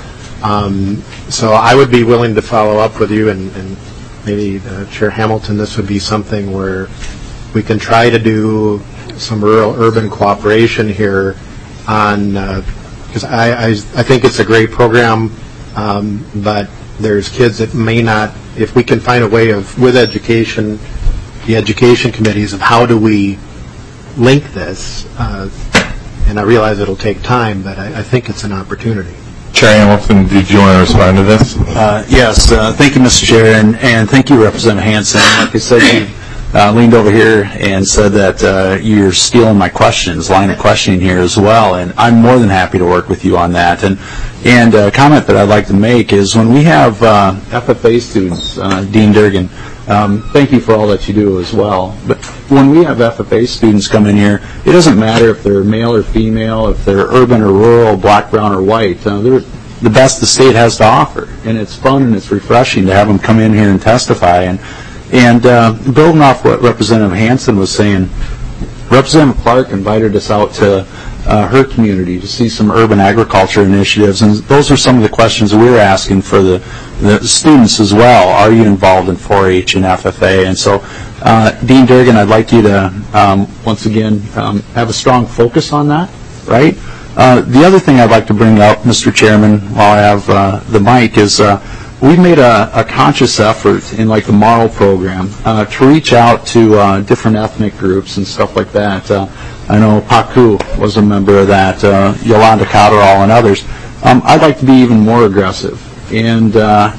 So I would be willing to follow up with you, and maybe Chair Hamilton, this would be something where we can try to do some rural-urban cooperation here on, because I think it's a great program, but there's kids that may not, if we can find a way of, with education, the education committees, of how do we link this, and I realize it'll take time, but I think it's an opportunity. Chair Hamilton, did you want to respond to this? Yes, thank you, Mr. Chair, and thank you, Representative Hansen. Like I said, you leaned over here and said that you're stealing my line of questioning here as well, and I'm more than happy to work with you on that. And a comment that I'd like to make is when we have FFA students, Dean Durgan, thank you for all that you do as well. But when we have FFA students come in here, it doesn't matter if they're male or female, if they're urban or rural, black, brown, or white. They're the best the state has to offer, and it's fun and it's refreshing to have them come in here and testify. And building off what Representative Hansen was saying, Representative Clark invited us out to her community to see some urban agriculture initiatives, and those are some of the questions we were asking for the students as well. Are you involved in 4-H and FFA? And so, Dean Durgan, I'd like you to, once again, have a strong focus on that, right? The other thing I'd like to bring up, Mr. Chairman, while I have the mic, is we've made a conscious effort in the Marl program to reach out to different ethnic groups and stuff like that. I know Paku was a member of that, Yolanda Cotterall and others. I'd like to be even more aggressive and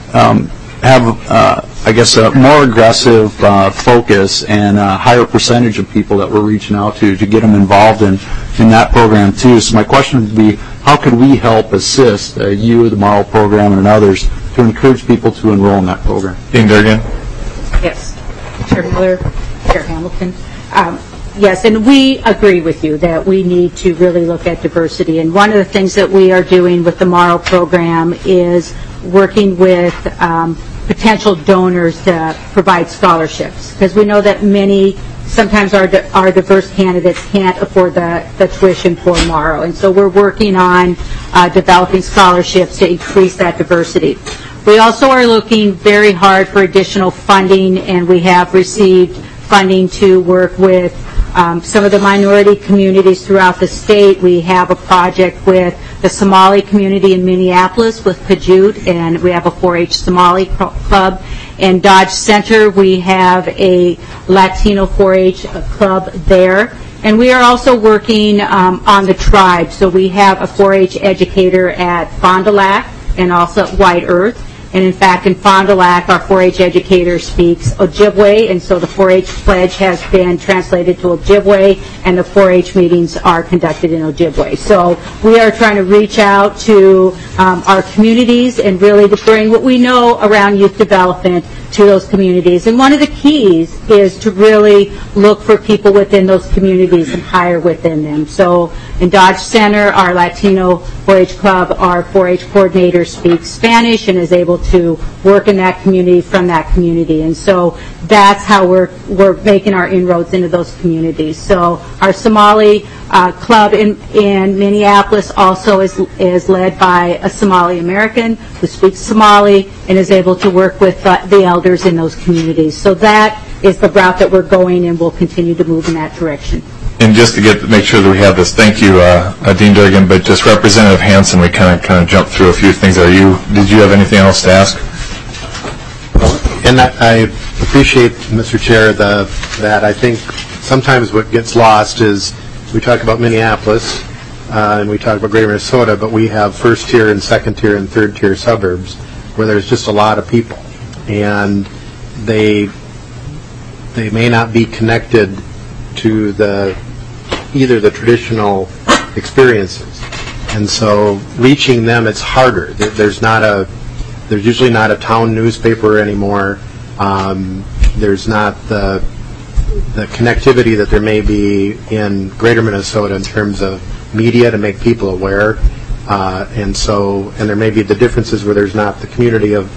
have, I guess, a more aggressive focus and a higher percentage of people that we're reaching out to get them involved in that program too. So my question would be, how could we help assist you, the Morrow program, and others to encourage people to enroll in that program? Dean Durgan. Yes. Chair Miller, Chair Hamilton. Yes, and we agree with you that we need to really look at diversity. And one of the things that we are doing with the Morrow program is working with potential donors to provide scholarships, because we know that sometimes our diverse candidates can't afford the tuition for Morrow. And so we're working on developing scholarships to increase that diversity. We also are looking very hard for additional funding, and we have received funding to work with some of the minority communities throughout the state. We have a project with the Somali community in Minneapolis with Pajut, and we have a 4-H Somali club. In Dodge Center, we have a Latino 4-H club there. And we are also working on the tribe. So we have a 4-H educator at Fond du Lac and also at White Earth. And in fact, in Fond du Lac, our 4-H educator speaks Ojibwe, and so the 4-H pledge has been translated to Ojibwe, and the 4-H meetings are conducted in Ojibwe. So we are trying to reach out to our communities and really to bring what we know around youth development to those communities. And one of the keys is to really look for people within those communities and hire within them. So in Dodge Center, our Latino 4-H club, our 4-H coordinator speaks Spanish and is able to work in that community from that community. And so that's how we're making our inroads into those communities. So our Somali club in Minneapolis also is led by a Somali American who speaks Somali and is able to work with the elders in those communities. So that is the route that we're going, and we'll continue to move in that direction. And just to make sure that we have this, thank you, Dean Durgan, but just Representative Hansen, we kind of jumped through a few things. Did you have anything else to ask? And I appreciate, Mr. Chair, that I think sometimes what gets lost is we talk about Minneapolis and we talk about Greater Minnesota, but we have first-tier and second-tier and third-tier suburbs where there's just a lot of people, and they may not be connected to either the traditional experiences, and so reaching them, it's harder. There's usually not a town newspaper anymore. There's not the connectivity that there may be in Greater Minnesota in terms of media to make people aware, and there may be the differences where there's not the community of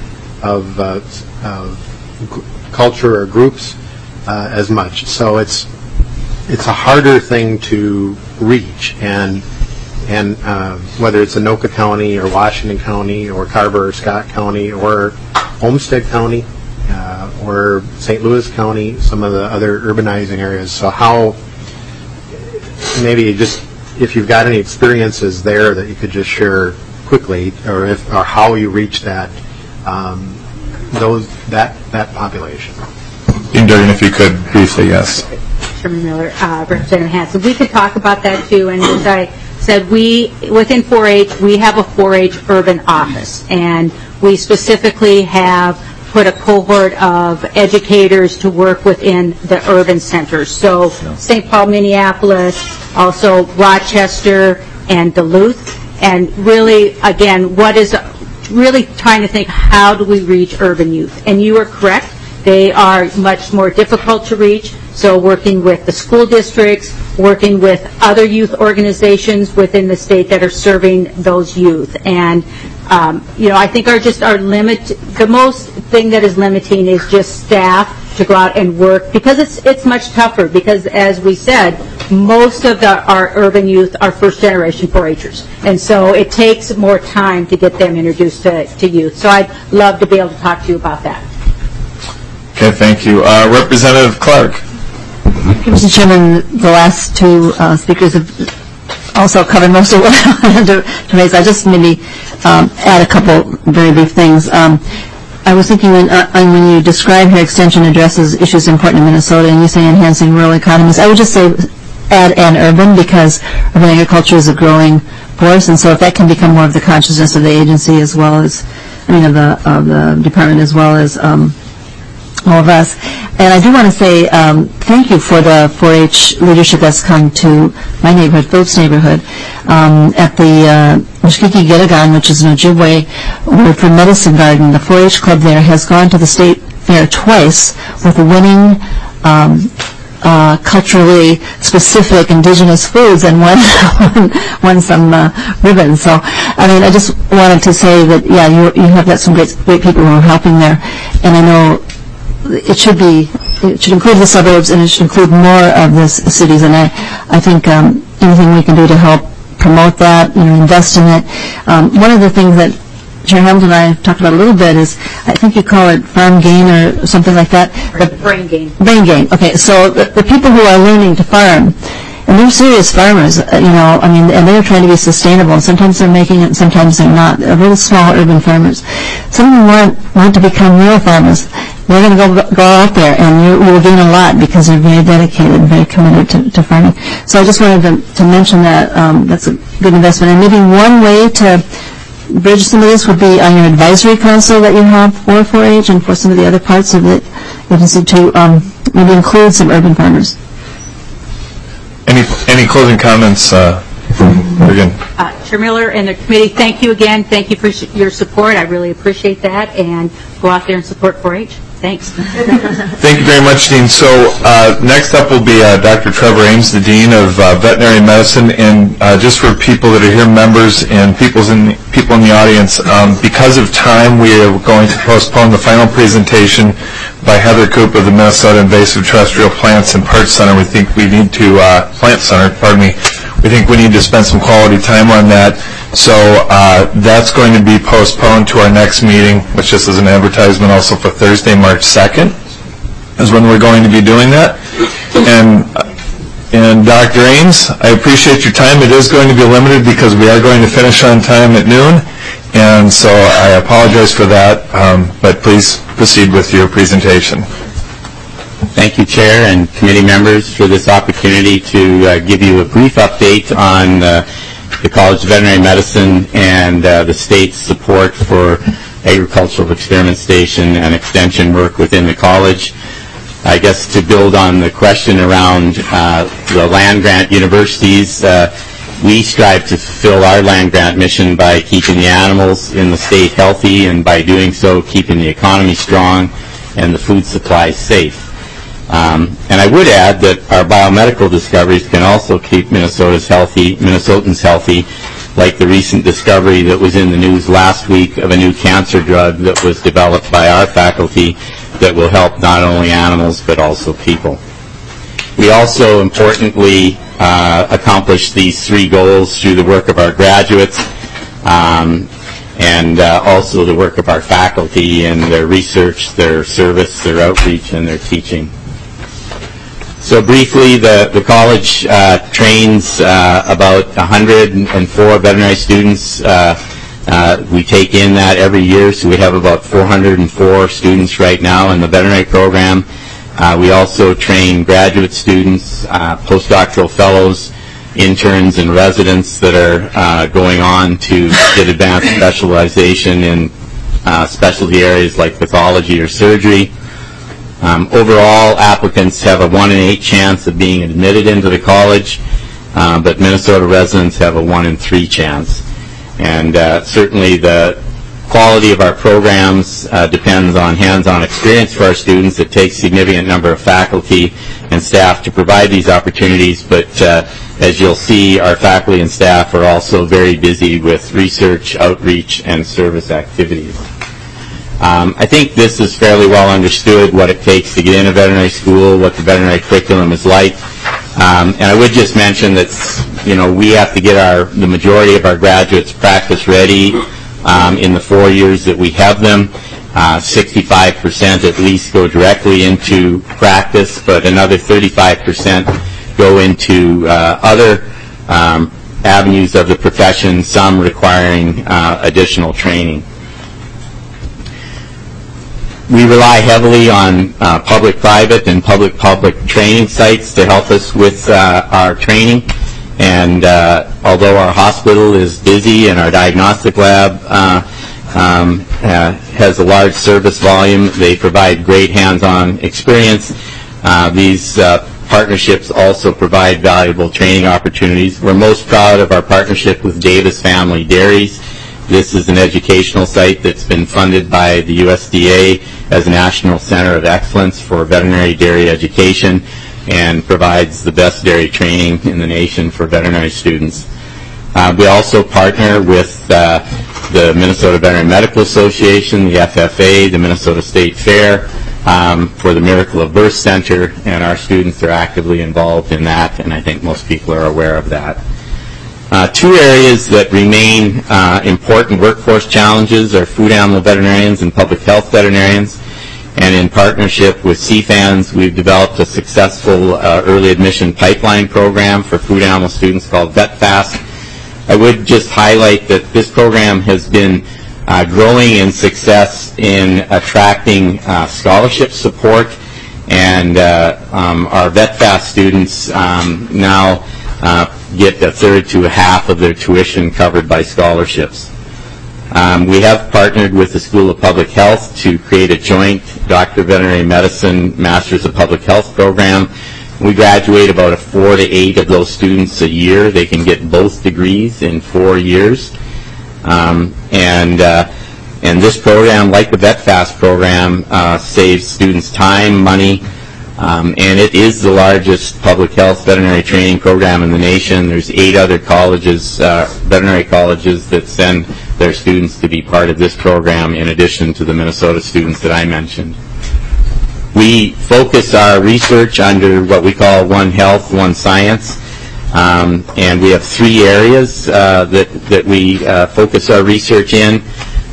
culture or groups as much. So it's a harder thing to reach, and whether it's Anoka County or Washington County or Carver or Scott County or Olmsted County or St. Louis County, some of the other urbanizing areas. So how, maybe just if you've got any experiences there that you could just share quickly, or how you reach that population. Dean Durgan, if you could briefly, yes. Chairman Miller, Representative Hansen, we could talk about that too. And as I said, within 4-H, we have a 4-H urban office, and we specifically have put a cohort of educators to work within the urban centers. So St. Paul, Minneapolis, also Rochester and Duluth, and really, again, really trying to think, how do we reach urban youth? And you are correct, they are much more difficult to reach. So working with the school districts, working with other youth organizations within the state that are serving those youth. And, I think the most thing that is limiting is just staff to go out and work, because it's much tougher, because as we said, most of our urban youth are first-generation 4-Hers. And so it takes more time to get them introduced to youth. So I'd love to be able to talk to you about that. Okay, thank you. Representative Clark. Mr. Chairman, the last two speakers have also covered most of what I wanted to raise. I just maybe add a couple very brief things. I was thinking when you describe here extension addresses issues important in Minnesota, and you say enhancing rural economies, I would just say add and urban, because urban agriculture is a growing force, and so if that can become more of the consciousness of the agency as well as, of the department, as well as all of us. And I do want to say thank you for the 4-H leadership that's come to my neighborhood, Phillips neighborhood, at the Muskogee Gitagon, which is in Ojibwe, where for Medicine Garden, the 4-H club there has gone to the state fair twice with winning culturally specific indigenous foods and won some ribbons. So, I mean, I just wanted to say that, yeah, you have got some great people who are helping there, and I know it should include the suburbs and it should include more of the cities, and I think anything we can do to help promote that, invest in it. One of the things that Chair Hamilton and I have talked about a little bit is, I think you call it farm gain or something like that. Brain gain. Brain gain. Okay, so the people who are learning to farm, and they're serious farmers, and they're trying to be sustainable, and sometimes they're making it and sometimes they're not. They're really small urban farmers. Some of them want to become real farmers. They're going to go out there, and you will gain a lot because they're very dedicated and very committed to farming. So I just wanted to mention that that's a good investment. And maybe one way to bridge some of this would be on your advisory council that you have for 4-H and for some of the other parts of the agency to maybe include some urban farmers. Any closing comments from Morgan? Chair Miller and the committee, thank you again. Thank you for your support. I really appreciate that. And go out there and support 4-H. Thanks. Thank you very much, Dean. So next up will be Dr. Trevor Ames, the Dean of Veterinary Medicine. And just for people that are here, members and people in the audience, because of time, we are going to postpone the final presentation by Heather Coop of the Minnesota Invasive Terrestrial Plants and Parts Center. We think we need to, we think we need to spend some quality time on that. So that's going to be postponed to our next meeting, which just is an advertisement also for Thursday, March 2nd, is when we're going to be doing that. And Dr. Ames, I appreciate your time. It is going to be limited because we are going to finish on time at noon, and so I apologize for that, but please proceed with your presentation. Thank you, Chair and committee members, for this opportunity to give you a brief update on the College of Veterinary Medicine and the state's support for agricultural experimentation and extension work within the college. I guess to build on the question around the land-grant universities, we strive to fulfill our land-grant mission by keeping the animals in the state healthy, and by doing so, keeping the economy strong and the food supply safe. And I would add that our biomedical discoveries can also keep Minnesotans healthy, like the recent discovery that was in the news last week of a new cancer drug that was developed by our faculty that will help not only animals but also people. We also importantly accomplish these three goals through the work of our graduates and also the work of our faculty in their research, their service, their outreach, and their teaching. So briefly, the college trains about 104 veterinary students. We take in that every year, so we have about 404 students right now in the veterinary program. We also train graduate students, postdoctoral fellows, interns, and residents that are going on to get advanced specialization in specialty areas like pathology or surgery. Overall, applicants have a 1 in 8 chance of being admitted into the college, but Minnesota residents have a 1 in 3 chance. And certainly the quality of our programs depends on hands-on experience for our students. It takes a significant number of faculty and staff to provide these opportunities, but as you'll see, our faculty and staff are also very busy with research, outreach, and service activities. I think this is fairly well understood, what it takes to get into veterinary school, what the veterinary curriculum is like. And I would just mention that, we have to get the majority of our graduates practice ready in the 4 years that we have them. 65% at least go directly into practice, but another 35% go into other avenues of the profession, some requiring additional training. We rely heavily on public-private and public-public training sites to help us with our training. And although our hospital is busy and our diagnostic lab has a large service volume. They provide great hands-on experience. These partnerships also provide valuable training opportunities. We're most proud of our partnership with Davis Family Dairies. This is an educational site that's been funded by the USDA as a National Center of Excellence for Veterinary Dairy Education and provides the best dairy training in the nation for veterinary students. We also partner with the Minnesota Veterinary Medical Association, the FFA, the Minnesota State Fair, for the Miracle of Birth Center, and our students are actively involved in that, and I think most people are aware of that. Two areas that remain important workforce challenges are food animal veterinarians and public health veterinarians. And in partnership with CFANS, we've developed a successful early admission pipeline program for food animal students called VetFast. I would just highlight that this program has been growing in success in attracting scholarship support, and our VetFast students now get a third to a half of their tuition covered by scholarships. We have partnered with the School of Public Health to create a joint Doctor of Veterinary Medicine Masters of Public Health program. We graduate about 4 to 8 of those students a year. They can get both degrees in 4 years. And this program, like the VetFast program, saves students time, money, and it is the largest public health veterinary training program in the nation. There's 8 other colleges, veterinary colleges, that send their students to be part of this program in addition to the Minnesota students that I mentioned. We focus our research under what we call One Health, One Science, and we have 3 areas that we focus our research in.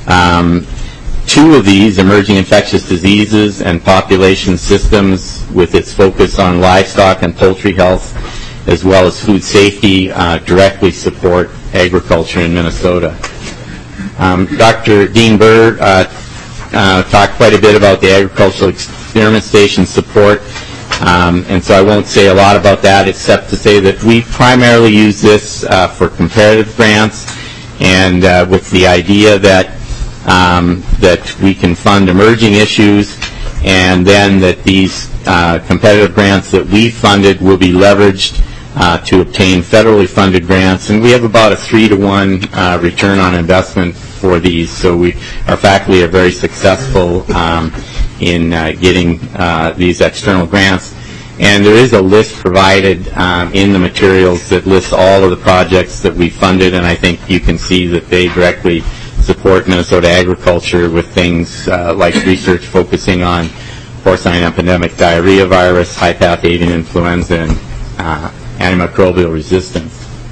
2 of these, emerging infectious diseases and population systems, with its focus on livestock and poultry health, as well as food safety, directly support agriculture in Minnesota. Dr. Dean Burr talked quite a bit about the agricultural experiment station support, and so I won't say a lot about that except to say that we primarily use this for comparative grants, and with the idea that we can fund emerging issues, and then that these competitive grants that we funded will be leveraged to obtain federally funded grants, and we have about a 3-to-1 return on investment for these. So our faculty are very successful in getting these external grants. And there is a list provided in the materials that lists all of the projects that we funded, and I think you can see that they directly support Minnesota agriculture with things like research focusing on porcine epidemic diarrhea virus, high-path avian influenza, and antimicrobial resistance.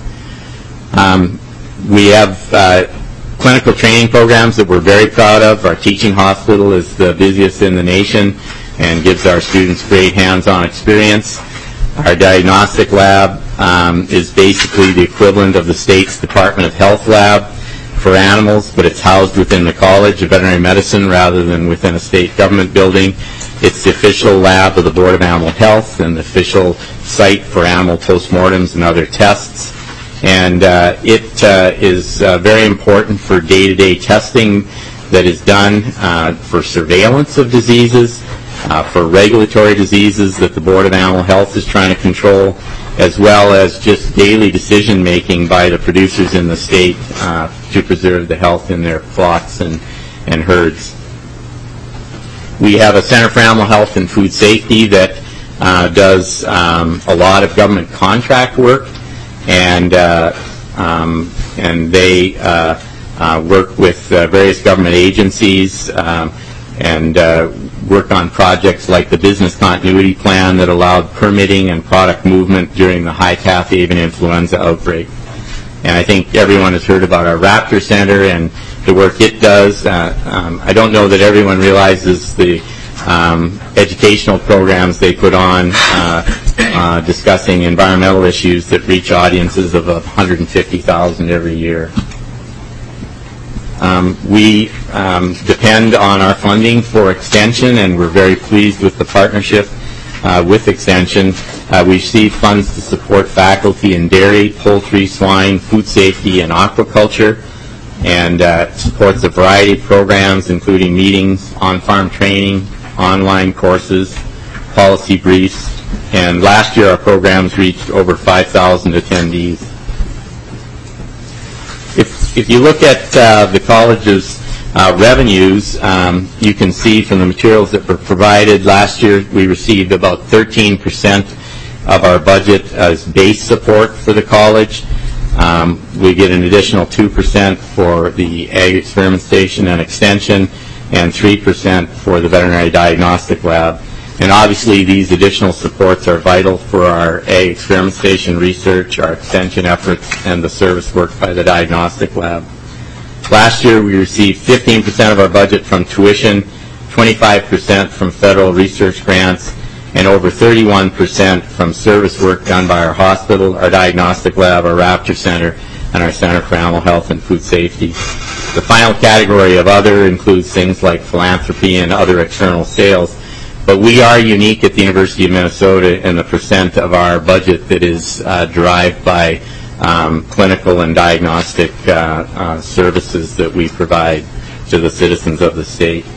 We have clinical training programs that we're very proud of. Our teaching hospital is the busiest in the nation and gives our students great hands-on experience. Our diagnostic lab is basically the equivalent of the state's Department of Health lab for animals, but it's housed within the College of Veterinary Medicine rather than within a state government building. It's the official lab of the Board of Animal Health and the official site for animal postmortems and other tests. And it is very important for day-to-day testing that is done for surveillance of diseases, for regulatory diseases that the Board of Animal Health is trying to control, as well as just daily decision-making by the producers in the state to preserve the health in their flocks and herds. We have a Center for Animal Health and Food Safety that does a lot of government contract work, and they work with various government agencies and work on projects like the Business Continuity Plan that allowed permitting and product movement during the high-path avian influenza outbreak. And I think everyone has heard about our Raptor Center and the work it does. I don't know that everyone realizes the educational programs they put on discussing environmental issues that reach audiences of 150,000 every year. We depend on our funding for Extension, and we're very pleased with the partnership with Extension. We receive funds to support faculty in dairy, poultry, swine, food safety, and aquaculture. and supports a variety of programs, including meetings, on-farm training, online courses, policy briefs, and last year our programs reached over 5,000 attendees. If you look at the college's revenues, you can see from the materials that were provided last year we received about 13% of our budget as base support for the college. We get an additional 2% for the Ag Experiment Station and Extension, and 3% for the Veterinary Diagnostic Lab. And obviously these additional supports are vital for our Ag Experiment Station research, our extension efforts, and the service work by the Diagnostic Lab. Last year we received 15% of our budget from tuition, 25% from federal research grants, and over 31% from service work done by our hospital, our diagnostic lab, our Rapture Center, and our Center for Animal Health and Food Safety. The final category of other includes things like philanthropy and other external sales. But we are unique at the University of Minnesota in the percent of our budget that is derived by clinical and diagnostic services that we provide to the citizens of the state.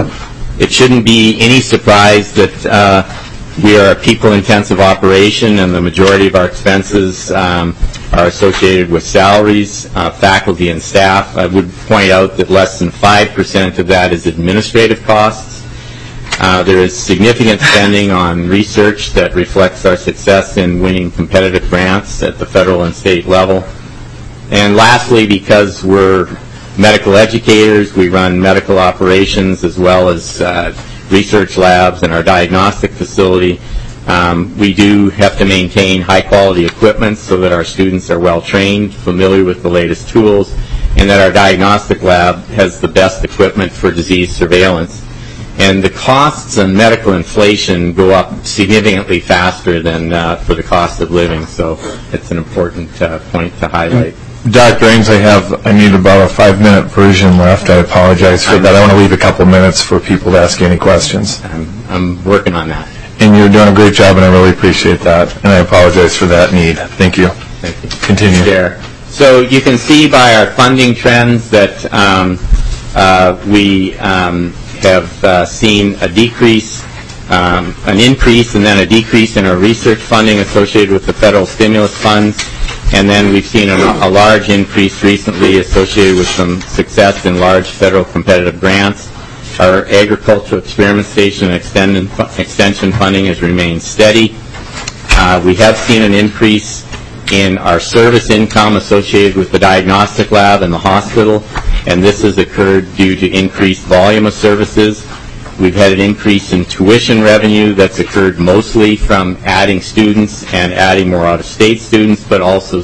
It shouldn't be any surprise that we are a people-intensive operation, and the majority of our expenses are associated with salaries, faculty, and staff. I would point out that less than 5% of that is administrative costs. There is significant spending on research that reflects our success in winning competitive grants at the federal and state level. And lastly, because we're medical educators, we run medical operations as well as research labs and our diagnostic facility. We do have to maintain high-quality equipment so that our students are well-trained, familiar with the latest tools, and that our diagnostic lab has the best equipment for disease surveillance. And the costs and medical inflation go up significantly faster than for the cost of living, so it's an important point to highlight. Dr. Ames, I need about a 5-minute version left. I apologize for that. I want to leave a couple minutes for people to ask any questions. I'm working on that. And you're doing a great job, and I really appreciate that. And I apologize for that need. Thank you. Thank you. Continue. There. So you can see by our funding trends that we have seen a decrease, an increase, and then a decrease in our research funding associated with the federal stimulus funds. And then we've seen a large increase recently associated with some success in large federal competitive grants. Our agricultural experiment station and extension funding has remained steady. We have seen an increase in our service income associated with the diagnostic lab and the hospital, and this has occurred due to increased volume of services. We've had an increase in tuition revenue that's occurred mostly from adding students and adding more out-of-state students, but also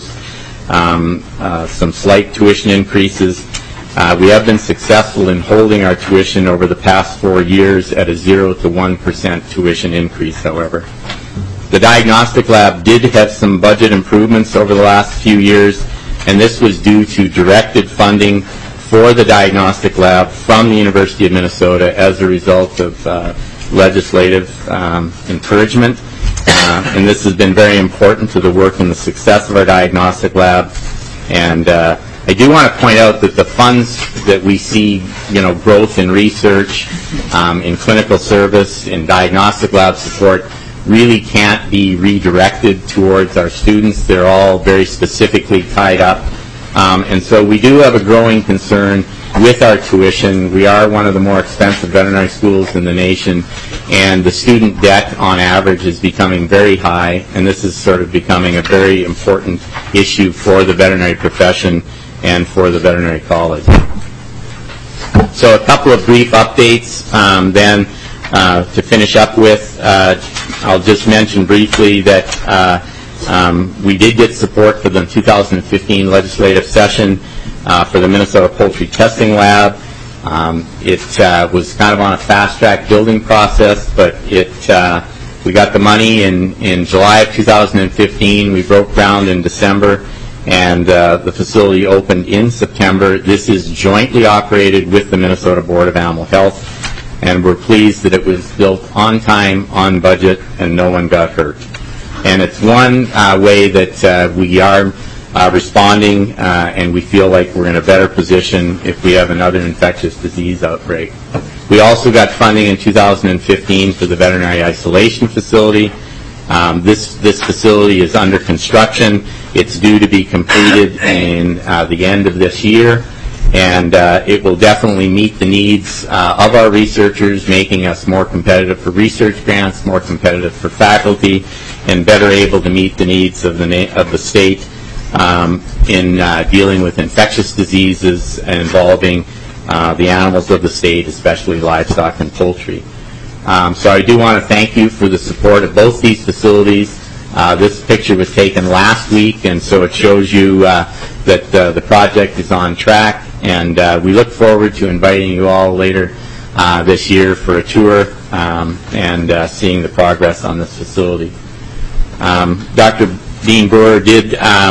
some slight tuition increases. We have been successful in holding our tuition over the past 4 years at a 0 to 1% tuition increase, however. The diagnostic lab did have some budget improvements over the last few years, and this was due to directed funding for the diagnostic lab from the University of Minnesota as a result of legislative encouragement. And this has been very important to the work and the success of our diagnostic lab. And I do want to point out that the funds that we see, growth in research, in clinical service, in diagnostic lab support, really can't be redirected towards our students. They're all very specifically tied up. And so we do have a growing concern with our tuition. We are one of the more expensive veterinary schools in the nation, and the student debt on average is becoming very high, and this is sort of becoming a very important issue for the veterinary profession and for the veterinary college. So a couple of brief updates then to finish up with. I'll just mention briefly that we did get support for the 2015 legislative session for the Minnesota Poultry Testing Lab. It was kind of on a fast-track building process, but we got the money in July of 2015. We broke ground in December, and the facility opened in September. This is jointly operated with the Minnesota Board of Animal Health, and we're pleased that it was built on time, on budget, and no one got hurt. And it's one way that we are responding, and we feel like we're in a better position if we have another infectious disease outbreak. We also got funding in 2015 for the veterinary isolation facility. This facility is under construction. It's due to be completed in the end of this year, and it will definitely meet the needs of our researchers, making us more competitive for research grants, more competitive for faculty, and better able to meet the needs of the state in dealing with infectious diseases involving the animals of the state, especially livestock and poultry. So I do want to thank you for the support of both these facilities. This picture was taken last week, and so it shows you that the project is on track, and we look forward to inviting you all later this year for a tour and seeing the progress on this facility. Dr. Dean Brewer did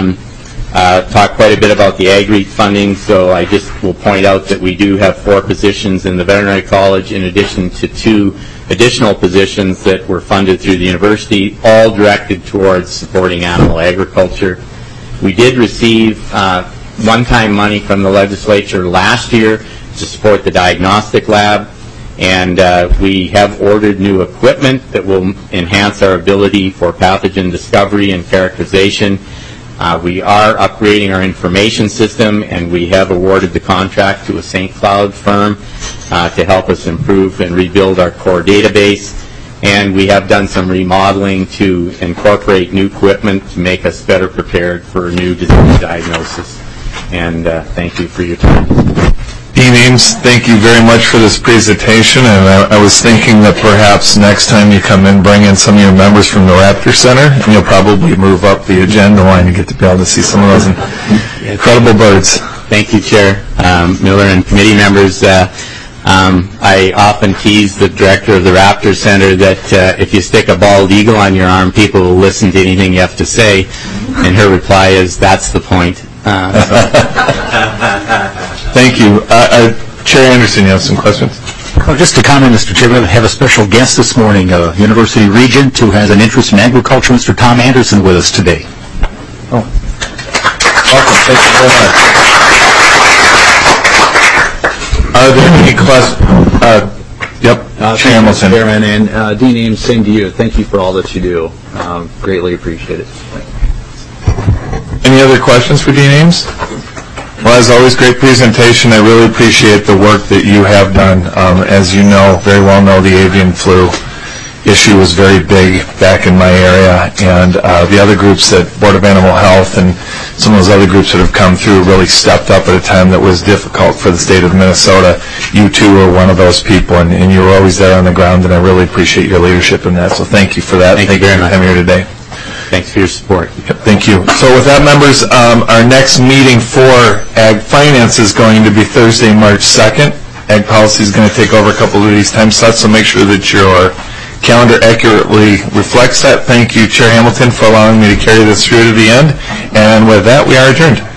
talk quite a bit about the Ag-REIT funding, so I just will point out that we do have 4 positions in the veterinary college in addition to 2 additional positions that were funded through the university, all directed towards supporting animal agriculture. We did receive one-time money from the legislature last year to support the diagnostic lab, and we have ordered new equipment that will enhance our ability for pathogen discovery and characterization. We are upgrading our information system, and we have awarded the contract to a St. Cloud firm to help us improve and rebuild our core database. And we have done some remodeling to incorporate new equipment to make us better prepared for new disease diagnosis. And thank you for your time. Dean Ames, thank you very much for this presentation, and I was thinking that perhaps next time you come in, bring in some of your members from the Raptor Center, and you'll probably move up the agenda line and get to be able to see some of those incredible birds. Thank you, Chair Miller and committee members. I often tease the director of the Raptor Center that if you stick a bald eagle on your arm, people will listen to anything you have to say, and her reply is, that's the point. Thank you. Chair Anderson, you have some questions? Just to comment, Mr. Chair, we have a special guest this morning, a University Regent who has an interest in agriculture, Mr. Tom Anderson, with us today. Oh. Welcome. Thank you very much. Are there any questions? Yep. Chair Hamilton. Chairman, and Dean Ames, same to you. Thank you for all that you do. Greatly appreciate it. Any other questions for Dean Ames? Well, as always, great presentation. I really appreciate the work that you have done. As you know, very well know, the avian flu issue was very big back in my area, and the other groups at Board of Animal Health and some of those other groups that have come through really stepped up at a time that was difficult for the state of Minnesota. You too were one of those people, and you were always there on the ground, and I really appreciate your leadership in that, so thank you for that. Thank you very much. I'm here today. Thanks for your support. Thank you. So with that, members, our next meeting for Ag Finance is going to be Thursday, March 2nd. Ag Policy is going to take over a couple of these time slots, so make sure that your calendar accurately reflects that. Thank you, Chair Hamilton, for allowing me to carry this through to the end. And with that, we are adjourned.